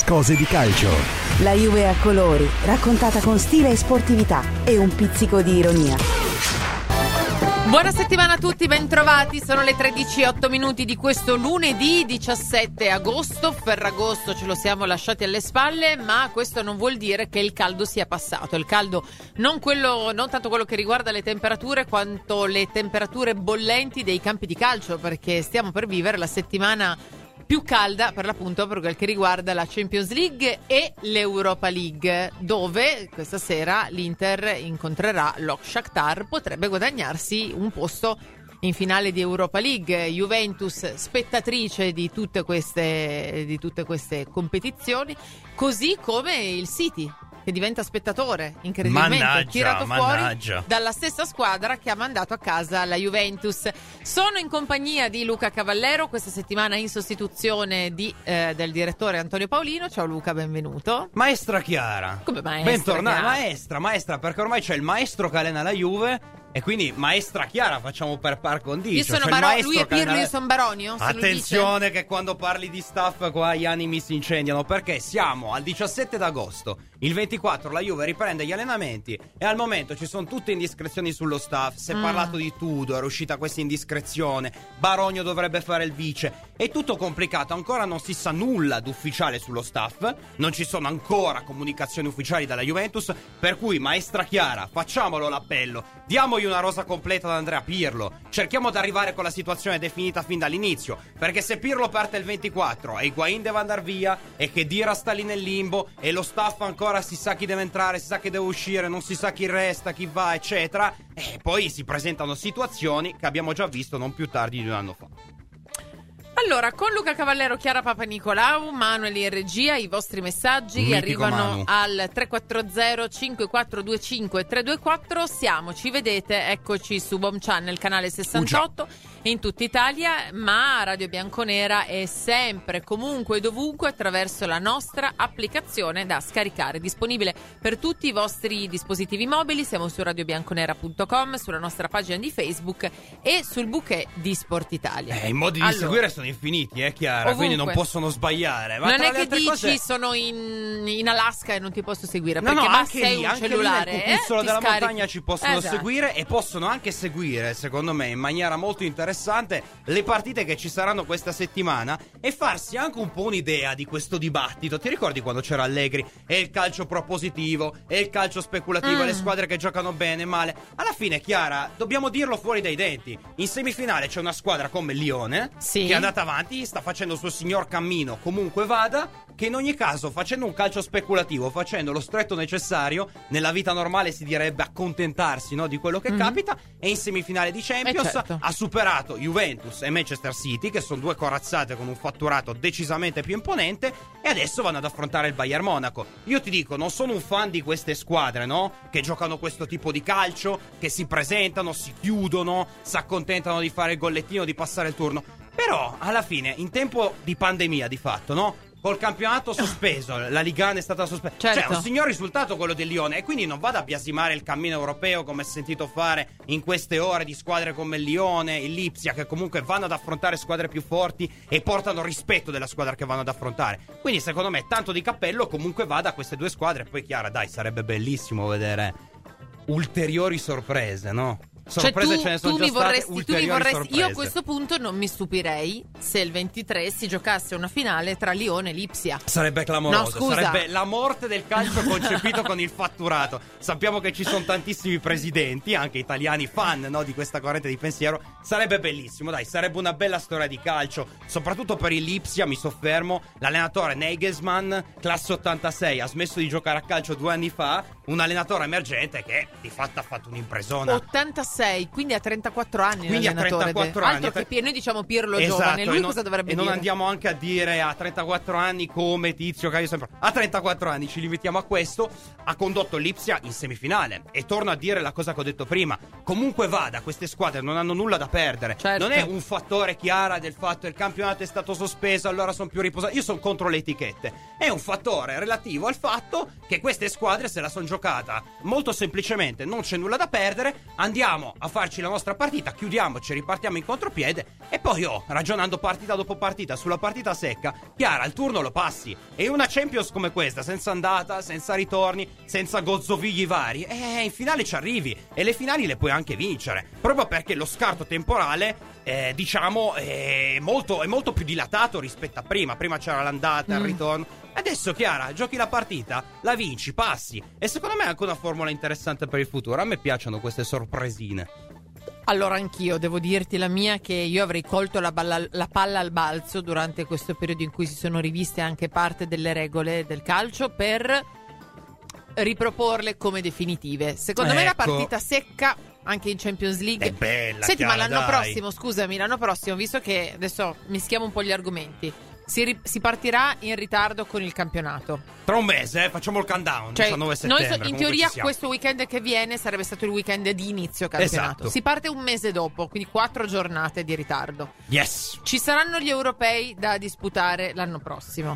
cose di calcio. La Juve a colori, raccontata con stile e sportività e un pizzico di ironia. Buona settimana a tutti, bentrovati. Sono le 13:08 di questo lunedì 17 agosto. Ferragosto ce lo siamo lasciati alle spalle, ma questo non vuol dire che il caldo sia passato. Il caldo non tanto quello che riguarda le temperature, quanto le temperature bollenti dei campi di calcio, perché stiamo per vivere la settimana più calda per l'appunto per quel che riguarda la Champions League e l'Europa League, dove questa sera l'Inter incontrerà lo Shakhtar, potrebbe guadagnarsi un posto in finale di Europa League. Juventus spettatrice di tutte queste competizioni, così come il City, che diventa spettatore, incredibilmente tirato fuori dalla stessa squadra che ha mandato a casa la Juventus. Sono in compagnia di Luca Cavallero questa settimana in sostituzione del direttore Antonio Paolino. Ciao Luca, benvenuto. Maestra Chiara. Come maestra? Bentornata. Maestra, perché ormai c'è il maestro che allena la Juve. E quindi maestra Chiara facciamo per par condicio. Io sono lui è Pirlo, io sono Baronio. Attenzione che quando parli di staff qua gli animi si incendiano, perché siamo al 17 d'agosto. Il 24 la Juve riprende gli allenamenti e al momento ci sono tutte indiscrezioni sullo staff. Si è parlato di Tudor, è uscita questa indiscrezione. Baronio dovrebbe fare il vice. È tutto complicato, ancora non si sa nulla d'ufficiale sullo staff. Non ci sono ancora comunicazioni ufficiali dalla Juventus. Per cui maestra Chiara, facciamolo l'appello. Diamogli una rosa completa ad Andrea Pirlo. Cerchiamo di arrivare con la situazione definita fin dall'inizio, perché se Pirlo parte il 24 e Higuaín deve andare via e che Dira sta lì nel limbo e lo staff ancora si sa chi deve entrare, si sa chi deve uscire, non si sa chi resta, chi va, eccetera, e poi si presentano situazioni che abbiamo già visto non più tardi di un anno fa. Allora, con Luca Cavallero, Chiara Papanicolaou, Manuel in regia, i vostri messaggi Mitico arrivano Manu. al 340 5425 324. Ci vedete, eccoci su Bom Channel, canale 68 in tutta Italia, ma Radio Bianconera è sempre, comunque e dovunque attraverso la nostra applicazione da scaricare, disponibile per tutti i vostri dispositivi mobili. Siamo su radiobianconera.com, sulla nostra pagina di Facebook e sul bouquet di Sport Italia. I modi di seguire sono infiniti, Chiara, ovunque. quindi non possono sbagliare. Ma non tra è le che altre dici cose... sono in Alaska e non ti posso seguire, No, perché anche sei lì, un anche cellulare, lì nel cucuzzolo della scarichi. montagna ci possono Esatto. seguire, e possono anche seguire, secondo me, in maniera molto interessante le partite che ci saranno questa settimana e farsi anche un po' un'idea di questo dibattito. Ti ricordi quando c'era Allegri e il calcio propositivo e il calcio speculativo e le squadre che giocano bene e male? Alla fine, Chiara, dobbiamo dirlo fuori dai denti. In semifinale c'è una squadra come il Lione, sì, che è andata avanti, sta facendo il suo signor cammino comunque vada, che in ogni caso, facendo un calcio speculativo, facendo lo stretto necessario, nella vita normale si direbbe accontentarsi, no, di quello che capita, e in semifinale di Champions certo, ha superato Juventus e Manchester City, che sono due corazzate con un fatturato decisamente più imponente, e adesso vanno ad affrontare il Bayern Monaco. Io ti dico, non sono un fan di queste squadre, no, che giocano questo tipo di calcio, che si presentano, si chiudono, si accontentano di fare il gollettino, di passare il turno. Però, alla fine, in tempo di pandemia, di fatto, no? Col campionato sospeso, la Ligue 1 è stata sospesa. Certo. Cioè, un signor risultato quello del Lione. E quindi non vado a biasimare il cammino europeo, come si è sentito fare in queste ore, di squadre come il Lione, il Lipsia, che comunque vanno ad affrontare squadre più forti e portano rispetto della squadra che vanno ad affrontare. Quindi, secondo me, tanto di cappello comunque vada a queste due squadre. Poi, Chiara, dai, sarebbe bellissimo vedere ulteriori sorprese, no? Sorprese, cioè, ce ne sono già state, ulteriori sorprese. Io a questo punto non mi stupirei se il 23 si giocasse una finale tra Lione e Lipsia. Sarebbe clamoroso, no, scusa, sarebbe la morte del calcio concepito con il fatturato. Sappiamo che ci sono tantissimi presidenti, anche italiani, fan, no, di questa corrente di pensiero. Sarebbe bellissimo, dai, sarebbe una bella storia di calcio, soprattutto per il Lipsia. Mi soffermo, l'allenatore Nagelsmann, classe 86, ha smesso di giocare a calcio 2 anni fa, un allenatore emergente che di fatto ha fatto un'impresona. 86, quindi ha 34 anni. Quindi ha 34 anni. Altro che noi diciamo Pirlo esatto, giovane, lui cosa dovrebbe dire? E non andiamo anche a dire a 34 anni come Tizio Caio sempre. A 34 anni ci limitiamo a questo. Ha condotto l'Ipsia in semifinale. E torno a dire la cosa che ho detto prima. Comunque vada, queste squadre non hanno nulla da perdere. Certo. Non è un fattore, Chiara, del fatto che il campionato è stato sospeso, allora sono più riposati. Io sono contro le etichette. È un fattore relativo al fatto che queste squadre se la sono giocata molto semplicemente, non c'è nulla da perdere, andiamo a farci la nostra partita, chiudiamoci, ripartiamo in contropiede e poi ragionando partita dopo partita sulla partita secca, Chiara, il turno lo passi. E una Champions come questa, senza andata, senza ritorni, senza gozzovigli vari, in finale ci arrivi e le finali le puoi anche vincere, proprio perché lo scarto temporale diciamo è molto più dilatato rispetto a prima c'era l'andata, il ritorno. Adesso, Chiara, giochi la partita, la vinci, passi. E secondo me è anche una formula interessante per il futuro. A me piacciono queste sorpresine. Allora anch'io devo dirti la mia, che io avrei colto la palla al balzo durante questo periodo in cui si sono riviste anche parte delle regole del calcio per riproporle come definitive. Secondo me la partita secca anche in Champions League è bella. Senti, Chiara, ma l'anno dai. prossimo, scusami, l'anno prossimo, visto che adesso mischiamo un po' gli argomenti, si partirà in ritardo con il campionato. Tra un mese, facciamo il countdown, Cioè, 19 settembre. noi in teoria questo weekend che viene sarebbe stato il weekend di inizio campionato. Esatto. Si parte un mese dopo, quindi 4 giornate di ritardo. Yes. Ci saranno gli europei da disputare l'anno prossimo.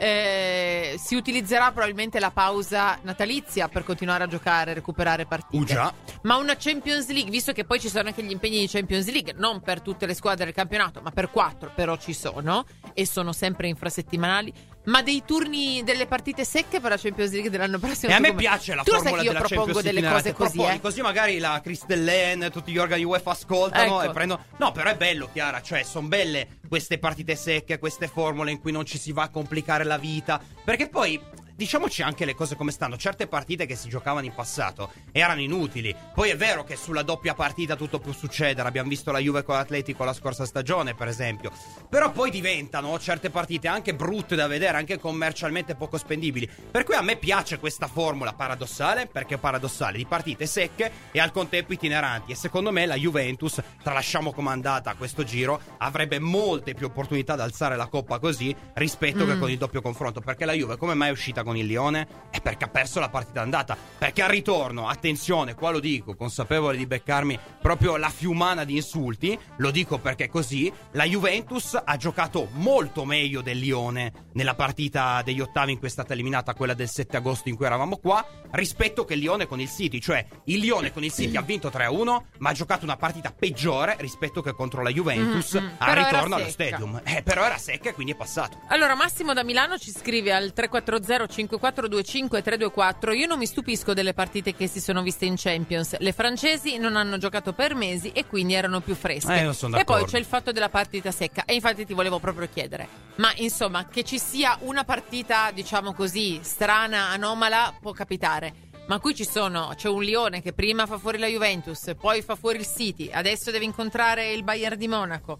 Si utilizzerà probabilmente la pausa natalizia per continuare a giocare, recuperare partite. Già. Ma una Champions League, visto che poi ci sono anche gli impegni di Champions League, non per tutte le squadre del campionato, ma per 4 però ci sono, e sono sempre infrasettimanali. Ma dei turni, delle partite secche per la Champions League dell'anno prossimo. E a me piace la formula della Champions League. Delle cose così, così magari la Cristellen, tutti gli organi UEFA ascoltano, ecco. E prendono. No, però è bello, Chiara, cioè sono belle queste partite secche, queste formule in cui non ci si va a complicare la vita, perché poi diciamoci anche le cose come stanno. Certe partite che si giocavano in passato erano inutili. Poi è vero che sulla doppia partita tutto può succedere. Abbiamo visto la Juve con l'Atletico la scorsa stagione, per esempio. Però poi diventano certe partite anche brutte da vedere, anche commercialmente poco spendibili. Per cui a me piace questa formula paradossale, perché è paradossale, di partite secche e al contempo itineranti. E secondo me la Juventus, tralasciamo com'è andata questo giro, avrebbe molte più opportunità di alzare la coppa così rispetto che con il doppio confronto. Perché la Juve come mai è uscita con il Lione? È perché ha perso la partita andata. Perché al ritorno, attenzione, qua lo dico, consapevole di beccarmi proprio la fiumana di insulti, lo dico perché così, la Juventus ha giocato molto meglio del Lione nella partita degli ottavi in cui è stata eliminata, quella del 7 agosto in cui eravamo qua, rispetto che il Lione con il City. Cioè il Lione con il City ha vinto 3-1, ma ha giocato una partita peggiore rispetto che contro la Juventus al ritorno allo Stadium. Però era secca e quindi è passato. Allora Massimo da Milano ci scrive al 340 5425 324: io non mi stupisco delle partite che si sono viste in Champions. Le francesi non hanno giocato per mesi e quindi erano più fresche. Io sono e d'accordo. poi c'è il fatto della partita secca. E infatti ti volevo proprio chiedere, ma insomma, che ci sia una partita, diciamo così, strana, anomala, può capitare. Ma qui c'è un Lione che prima fa fuori la Juventus, poi fa fuori il City, adesso deve incontrare il Bayern di Monaco,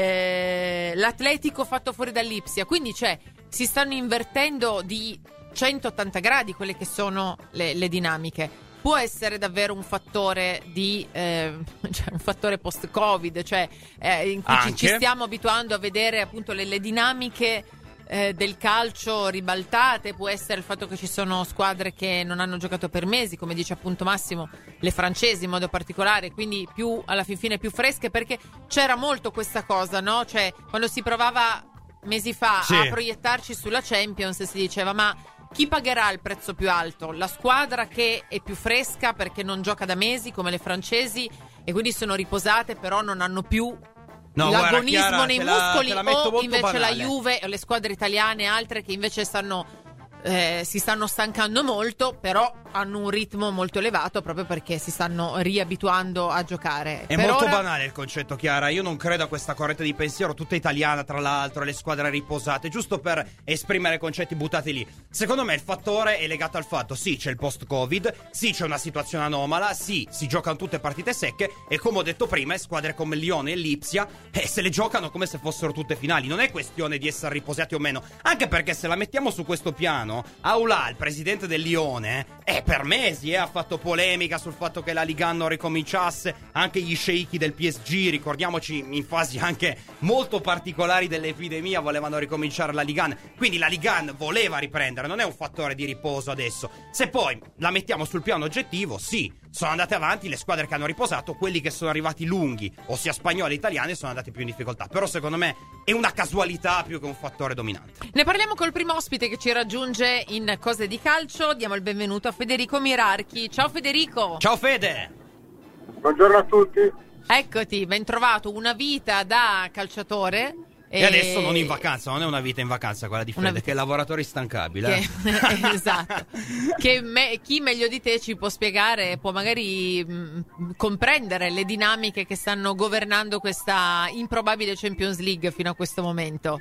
l'Atletico fatto fuori dall'Ipsia. Quindi si stanno invertendo di 180 gradi quelle che sono le dinamiche. Può essere davvero un fattore un fattore post-Covid, in cui ci stiamo abituando a vedere appunto le dinamiche del calcio ribaltate. Può essere il fatto che ci sono squadre che non hanno giocato per mesi, come dice appunto Massimo, le francesi in modo particolare, quindi più alla fin fine più fresche, perché c'era molto questa cosa, no? Cioè quando si provava mesi fa a proiettarci sulla Champions si diceva: ma chi pagherà il prezzo più alto? La squadra che è più fresca perché non gioca da mesi, come le francesi, e quindi sono riposate però non hanno più l'agonismo, Chiara, nei muscoli, o invece banale. La Juve o le squadre italiane e altre che invece si stanno stancando molto, però hanno un ritmo molto elevato proprio perché si stanno riabituando a giocare. È molto banale il concetto, Chiara. Io non credo a questa corrente di pensiero tutta italiana, tra l'altro, le squadre riposate, giusto per esprimere concetti buttati lì. Secondo me il fattore è legato al fatto: sì, c'è il post-Covid, sì, c'è una situazione anomala, sì, si giocano tutte partite secche e, come ho detto prima, squadre come il Lione e l'Ipsia se le giocano come se fossero tutte finali. Non è questione di essere riposati o meno, anche perché se la mettiamo su questo piano, Aulà, il presidente del Lione, per mesi ha fatto polemica sul fatto che la Ligue 1 non ricominciasse. Anche gli sceicchi del PSG, ricordiamoci, in fasi anche molto particolari dell'epidemia, volevano ricominciare la Ligue 1. Quindi la Ligue 1 voleva riprendere, non è un fattore di riposo adesso. Se poi la mettiamo sul piano oggettivo, sì, sono andate avanti, le squadre che hanno riposato, quelli che sono arrivati lunghi, ossia spagnoli e italiani, sono andati più in difficoltà. Però secondo me è una casualità più che un fattore dominante. Ne parliamo col primo ospite che ci raggiunge in Cose di Calcio. Diamo il benvenuto a Federico Mirarchi. Ciao Federico. Ciao Fede. Buongiorno a tutti. Eccoti, ben trovato, una vita da calciatore. E adesso non in vacanza, non è una vita in vacanza quella di Fede, che è lavoratore instancabile. Esatto. Chi meglio di te ci può spiegare, può magari comprendere le dinamiche che stanno governando questa improbabile Champions League fino a questo momento?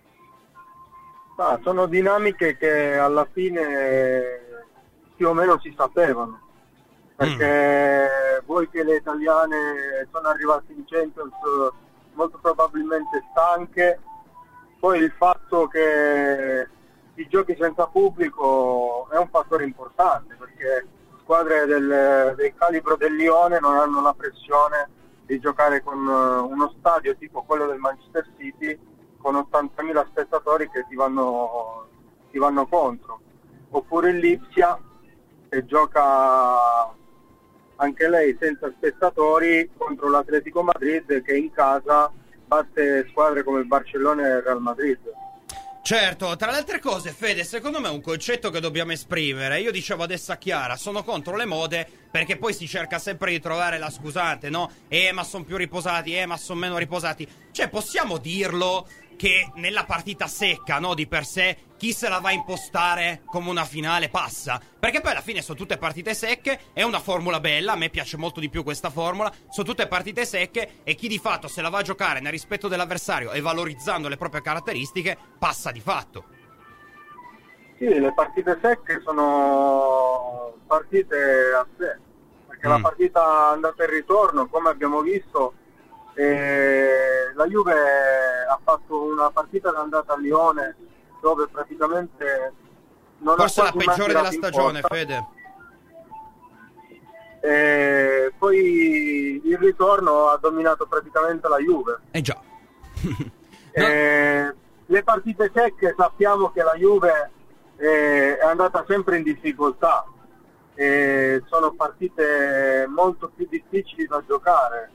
Sono dinamiche che alla fine più o meno si sapevano, perché voi che le italiane sono arrivate in Champions molto probabilmente stanche, poi il fatto che i giochi senza pubblico è un fattore importante, perché squadre del calibro del Lione non hanno la pressione di giocare con uno stadio tipo quello del Manchester City con 80.000 spettatori che ti vanno contro, oppure il Lipsia che gioca anche lei senza spettatori contro l'Atletico Madrid, che in casa batte squadre come il Barcellona e il Real Madrid. Certo, tra le altre cose, Fede, secondo me è un concetto che dobbiamo esprimere. Io dicevo adesso a Chiara, sono contro le mode, perché poi si cerca sempre di trovare la scusante, no? Ma sono più riposati, ma sono meno riposati. Cioè, possiamo dirlo che nella partita secca, no, di per sé, chi se la va a impostare come una finale passa, perché poi alla fine sono tutte partite secche, è una formula bella, a me piace molto di più questa formula, sono tutte partite secche e chi di fatto se la va a giocare nel rispetto dell'avversario e valorizzando le proprie caratteristiche passa di fatto. Sì, le partite secche sono partite a sé, perché la partita andata e ritorno, come abbiamo visto, la Juve ha fatto una partita d'andata a Lione dove praticamente non forse ha la peggiore della stagione, porta. Fede. Poi il ritorno ha dominato praticamente la Juve. Già. Le partite secche sappiamo che la Juve è andata sempre in difficoltà. Sono partite molto più difficili da giocare.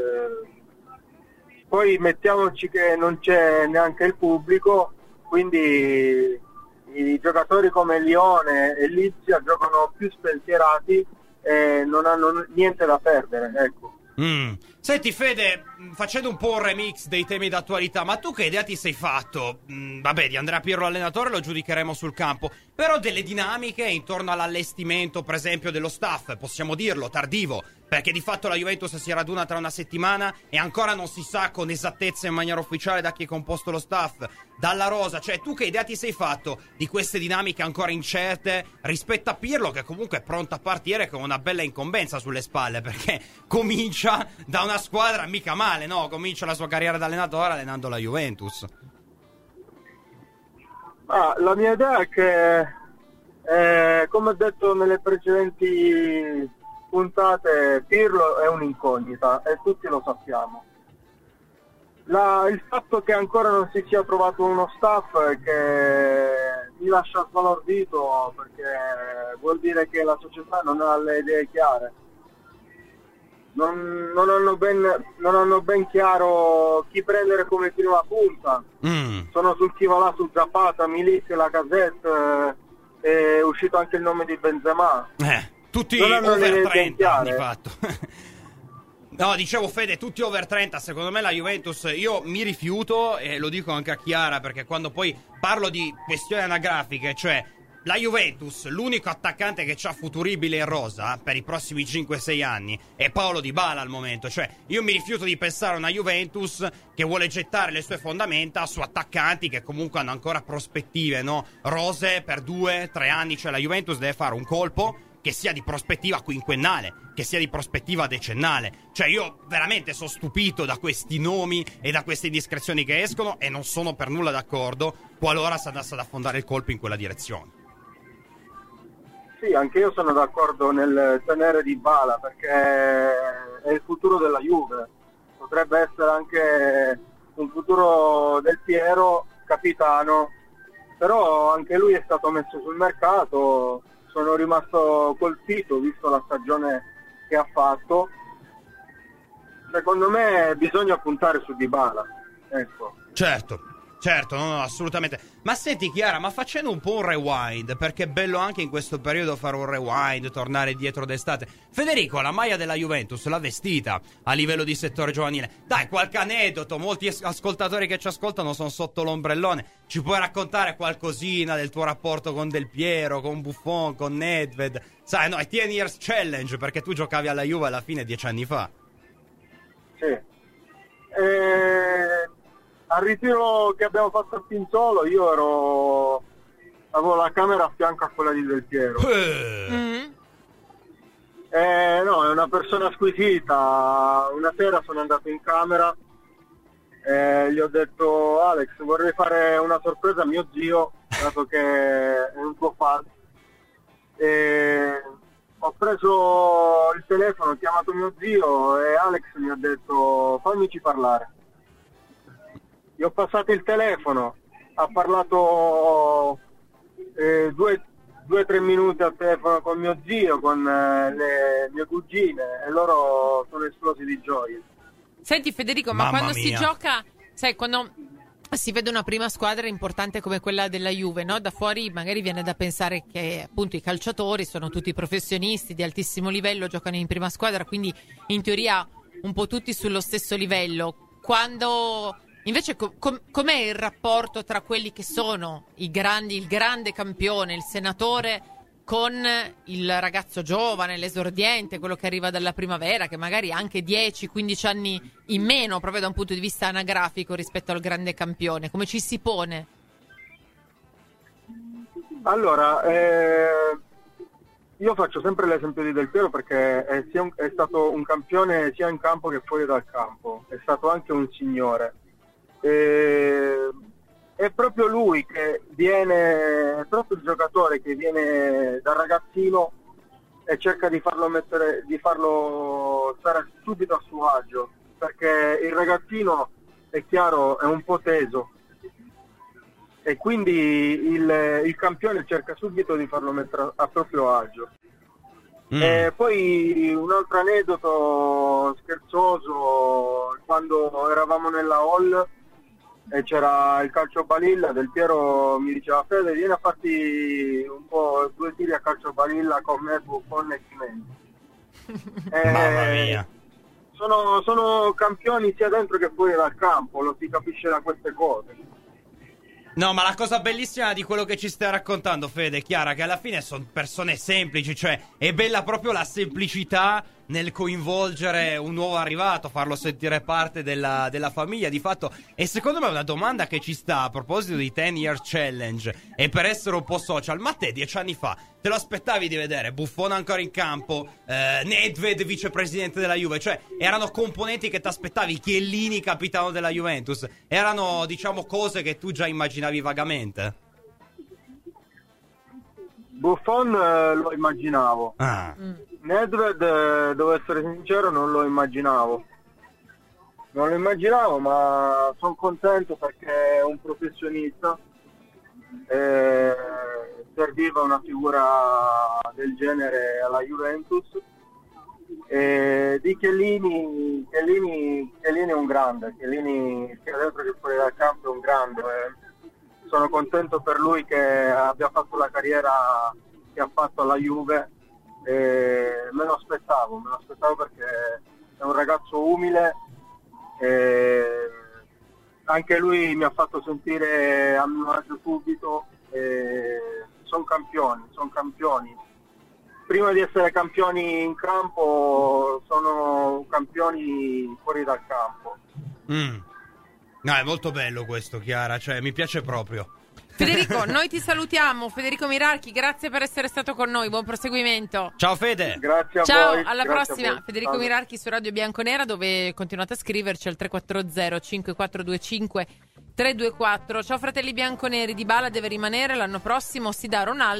Poi mettiamoci che non c'è neanche il pubblico, quindi i giocatori come Lione e Lipsia giocano più spensierati e non hanno niente da perdere, ecco. Senti Fede, facendo un po' un remix dei temi d'attualità, ma tu che idea ti sei fatto? Vabbè, di Andrea Pirlo allenatore lo giudicheremo sul campo, però delle dinamiche intorno all'allestimento, per esempio, dello staff, possiamo dirlo, tardivo, perché di fatto la Juventus si raduna tra una settimana e ancora non si sa con esattezza in maniera ufficiale da chi è composto lo staff, dalla rosa. Cioè, tu che idea ti sei fatto di queste dinamiche ancora incerte rispetto a Pirlo, che comunque è pronto a partire con una bella incombenza sulle spalle, perché comincia da una squadra mica male, no? Comincia la sua carriera da allenatore allenando la Juventus. La mia idea è che, come ho detto nelle precedenti puntate, Pirlo è un'incognita e tutti lo sappiamo. Il fatto che ancora non si sia trovato uno staff che mi lascia sbalordito, perché vuol dire che la società non ha le idee chiare. Non hanno ben chiaro chi prendere come prima punta. Sono sul chi va là, su Zapata, Milik, Lacazette, è uscito anche il nome di Benzema. Tutti over 30 di fatto. No, dicevo Fede, tutti over 30. Secondo me la Juventus, io mi rifiuto, e lo dico anche a Chiara, perché quando poi parlo di questioni anagrafiche, cioè la Juventus, l'unico attaccante che c'ha futuribile in rosa per i prossimi 5-6 anni è Paolo Dybala al momento. Cioè io mi rifiuto di pensare a una Juventus che vuole gettare le sue fondamenta su attaccanti che comunque hanno ancora prospettive, no? Rose per 2-3 anni. Cioè la Juventus deve fare un colpo che sia di prospettiva quinquennale, che sia di prospettiva decennale. Cioè io veramente sono stupito da questi nomi e da queste indiscrezioni che escono, e non sono per nulla d'accordo qualora si andasse ad affondare il colpo in quella direzione. Sì, anche io sono d'accordo nel tenere Dybala, perché è il futuro della Juve. Potrebbe essere anche un futuro del Piero, capitano, però anche lui è stato messo sul mercato. Sono rimasto colpito, visto la stagione che ha fatto, secondo me bisogna puntare su Dybala, ecco. Certo, no, assolutamente. Ma senti Chiara, ma facendo un po' un rewind, perché è bello anche in questo periodo fare un rewind, tornare dietro d'estate. Federico, la maglia della Juventus l'ha vestita a livello di settore giovanile. Dai, qualche aneddoto, molti ascoltatori che ci ascoltano sono sotto l'ombrellone. Ci puoi raccontare qualcosina del tuo rapporto con Del Piero, con Buffon, con Nedved? Sai, no, è 10 Years Challenge, perché tu giocavi alla Juve alla fine 10 anni fa. Sì. Al ritiro che abbiamo fatto a Pinzolo io avevo la camera a fianco a quella di Del Piero. No, è una persona squisita. Una sera sono andato in camera e gli ho detto: Alex, vorrei fare una sorpresa a mio zio, dato che è un tuo fan. Ho preso il telefono, ho chiamato mio zio e Alex mi ha detto: fammici parlare. Gli ho passato il telefono, ha parlato 2-3 minuti al telefono con mio zio, con le mie cugine, e loro sono esplosi di gioia. Senti Federico, ma quando si gioca, sai, quando si vede una prima squadra importante come quella della Juve, no? Da fuori magari viene da pensare che appunto i calciatori sono tutti professionisti di altissimo livello, giocano in prima squadra, quindi in teoria un po' tutti sullo stesso livello. Quando invece com'è il rapporto tra quelli che sono il grande campione, il senatore, con il ragazzo giovane, l'esordiente, quello che arriva dalla primavera, che magari ha anche 10-15 anni in meno, proprio da un punto di vista anagrafico rispetto al grande campione? Come ci si pone? Allora, io faccio sempre l'esempio di Del Piero perché è stato un campione sia in campo che fuori dal campo, è stato anche un signore. È proprio lui che è proprio il giocatore che viene dal ragazzino e cerca di farlo stare subito a suo agio, perché il ragazzino, è chiaro, è un po' teso e quindi il campione cerca subito di farlo mettere a proprio agio. E poi un altro aneddoto scherzoso: quando eravamo nella hall e c'era il calcio balilla, Del Piero mi diceva: Fede, vieni a farti un po' 2 tiri a calcio balilla con me, Buffon e Chimenez. Mamma mia. Sono campioni sia dentro che fuori dal campo, lo si capisce da queste cose. No, ma la cosa bellissima di quello che ci stai raccontando, Fede, Chiara, che alla fine sono persone semplici, cioè è bella proprio la semplicità nel coinvolgere un nuovo arrivato, farlo sentire parte della famiglia di fatto. E secondo me una domanda che ci sta a proposito di 10 Years Challenge, e per essere un po' social, ma te 10 anni fa te lo aspettavi di vedere Buffon ancora in campo, Nedved vicepresidente della Juve? Cioè erano componenti che ti aspettavi, Chiellini capitano della Juventus, erano diciamo cose che tu già immaginavi vagamente? Buffon lo immaginavo. Nedved, devo essere sincero, non lo immaginavo, ma sono contento perché è un professionista, serviva una figura del genere alla Juventus. Di Chiellini è un grande, Chiellini sia dentro che fuori dal campo è un grande, sono contento per lui che abbia fatto la carriera che ha fatto alla Juve. Me lo aspettavo perché è un ragazzo umile, anche lui mi ha fatto sentire a mio agio subito. Sono campioni, prima di essere campioni in campo sono campioni fuori dal campo. No, è molto bello questo, Chiara, cioè mi piace proprio. Federico, noi ti salutiamo. Federico Mirarchi, grazie per essere stato con noi. Buon proseguimento. Ciao Fede. Grazie a Ciao, voi. alla Grazie prossima. Federico Mirarchi su Radio Bianconera, dove continuate a scriverci al 340 5425 324. Ciao fratelli bianconeri, Dybala deve rimanere, l'anno prossimo si dà Ronaldo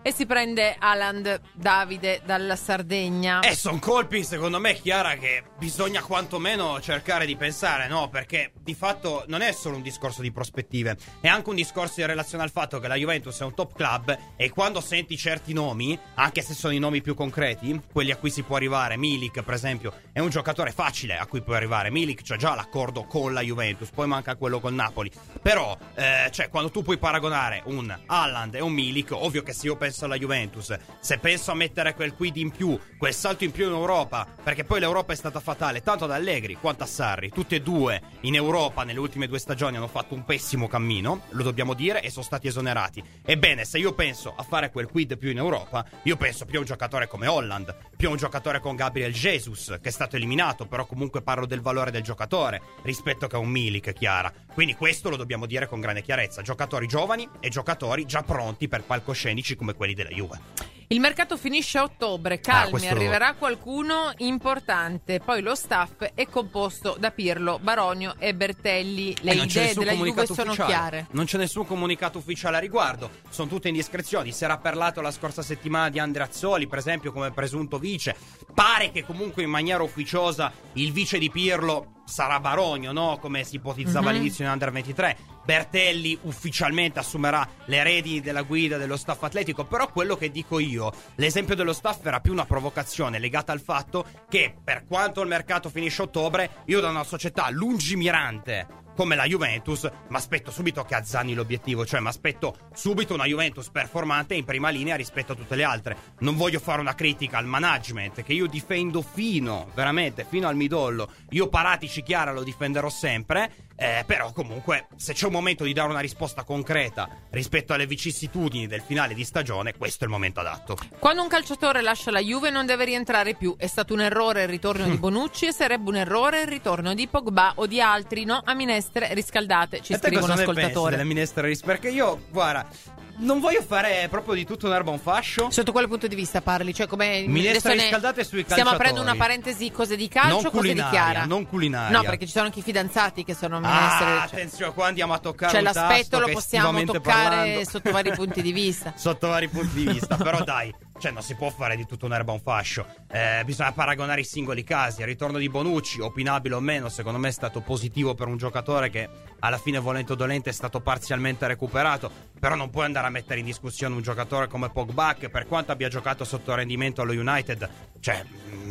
e si prende Haaland, Davide dalla Sardegna. Sono colpi, secondo me, Chiara, che bisogna quantomeno cercare di pensare, no? Perché di fatto non è solo un discorso di prospettive, è anche un discorso in relazione al fatto che la Juventus è un top club, e quando senti certi nomi, anche se sono i nomi più concreti, quelli a cui si può arrivare, Milik per esempio è un giocatore facile a cui puoi arrivare. Milik c'ha già l'accordo con la Juventus, poi manca quello col Napoli, però cioè quando tu puoi paragonare un Haaland e un Milik, ovvio che se io penso alla Juventus, se penso a mettere quel quid in più, quel salto in più in Europa, perché poi l'Europa è stata fatale tanto ad Allegri quanto a Sarri, tutti e due in Europa nelle ultime 2 stagioni hanno fatto un pessimo cammino, lo dobbiamo dire, e sono stati esonerati. Ebbene, se io penso a fare quel quid più in Europa, io penso più a un giocatore come Haaland, più a un giocatore con Gabriel Jesus, che è stato eliminato, però comunque parlo del valore del giocatore rispetto che a un Milik, Chiara. Quindi questo lo dobbiamo dire con grande chiarezza: giocatori giovani e giocatori già pronti per palcoscenici come quelli della Juve. Il mercato finisce a ottobre, calmi, questo... arriverà qualcuno importante. Poi lo staff è composto da Pirlo, Baronio e Bertelli. Le idee della Juve sono chiare. Non c'è nessun comunicato ufficiale a riguardo, sono tutte indiscrezioni. Si era parlato la scorsa settimana di Andreazzoli, per esempio, come presunto vice. Pare che comunque in maniera ufficiosa il vice di Pirlo sarà Baronio, no? Come si ipotizzava all'inizio in Under 23. Bertelli ufficialmente assumerà le redini della guida dello staff atletico. Però quello che dico io, l'esempio dello staff era più una provocazione legata al fatto che, per quanto il mercato finisce a ottobre, io da una società lungimirante come la Juventus mi aspetto subito che azzanni l'obiettivo, cioè mi aspetto subito una Juventus performante in prima linea rispetto a tutte le altre. Non voglio fare una critica al management, che io difendo veramente fino al midollo. Io Paratici, Chiara, lo difenderò sempre, però comunque se c'è un momento di dare una risposta concreta rispetto alle vicissitudini del finale di stagione, questo è il momento adatto. Quando un calciatore lascia la Juve non deve rientrare più. È stato un errore il ritorno di Bonucci e sarebbe un errore il ritorno di Pogba o di altri, no? A minestre riscaldate, ci scrive un ascoltatore. Delle minestre perché io, guarda, non voglio fare proprio di tutto un'erba un fascio. Sotto quale punto di vista parli? Cioè, come minestre riscaldate sui calciatori. Stiamo aprendo una parentesi, cose di calcio, cose di Chiara. Non culinaria. No, perché ci sono anche i fidanzati che sono minestre. Attenzione, qua andiamo a toccare un tasto, l'aspetto lo possiamo toccare sotto vari punti di vista. Sotto vari punti di vista, però dai, cioè non si può fare di tutta un'erba un fascio. Bisogna paragonare i singoli casi. Il ritorno di Bonucci, opinabile o meno, secondo me è stato positivo per un giocatore che alla fine, volente o dolente, è stato parzialmente recuperato. Però non puoi andare a mettere in discussione un giocatore come Pogba, che per quanto abbia giocato sotto rendimento allo United, cioè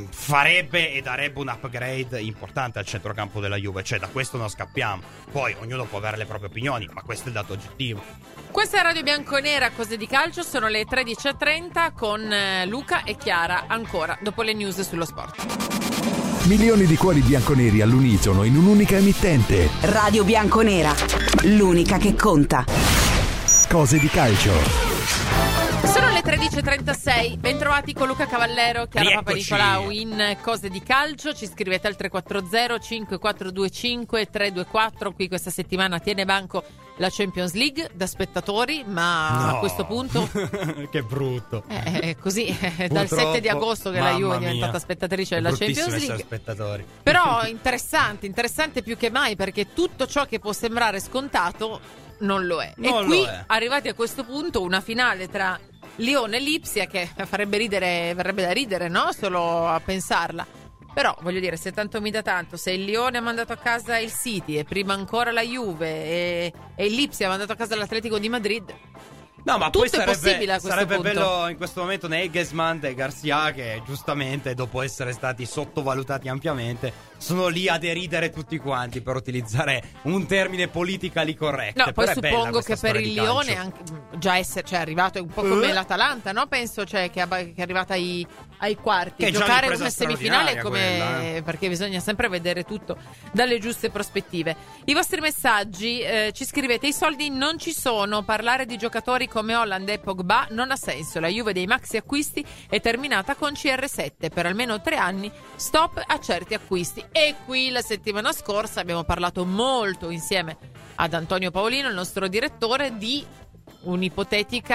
farebbe e darebbe un upgrade importante al centrocampo della Juve. Cioè, da questo non scappiamo. Poi ognuno può avere le proprie opinioni, ma questo è il dato oggettivo. Questa è Radio Bianconera, cose di calcio. Sono le 13:30 con Luca e Chiara, ancora dopo le news sullo sport. Milioni di cuori bianconeri all'unisono in un'unica emittente. Radio Bianconera, l'unica che conta. Cose di calcio. Sono le 13:36, bentrovati con Luca Cavallero, Chiara Papanicolaou in Cose di Calcio. Ci scrivete al 340 5425 324. Qui questa settimana tiene banco la Champions League da spettatori, ma no, a questo punto che brutto. Così dal 7 di agosto che la Juve è diventata spettatrice della Champions League. Spettatori. Però interessante più che mai, perché tutto ciò che può sembrare scontato non lo è. Non e qui, lo è. Arrivati a questo punto, una finale tra Lione e Lipsia che farebbe ridere, verrebbe da ridere, no? Solo a pensarla. Però, voglio dire, se tanto mi dà tanto, se il Lione ha mandato a casa il City e prima ancora la Juve e il Lipsia ha mandato a casa l'Atletico di Madrid, no, ma tutto poi è possibile a questo sarebbe punto. bello in questo momento Nagelsmann e Garcia, che giustamente, dopo essere stati sottovalutati ampiamente, sono lì a deridere tutti quanti, per utilizzare un termine politically correct. No, poi però suppongo che per il Lione anche, già essere, cioè, arrivato è un po' come l'Atalanta, no? Penso, cioè, che è arrivata ai quarti. Che giocare una semifinale è come quella, perché bisogna sempre vedere tutto dalle giuste prospettive. I vostri messaggi, ci scrivete: i soldi non ci sono, parlare di giocatori come Haaland e Pogba non ha senso, la Juve dei maxi acquisti è terminata con CR7 per almeno 3 anni, stop a certi acquisti. E qui la settimana scorsa abbiamo parlato molto insieme ad Antonio Paolino, il nostro direttore, di un ipotetico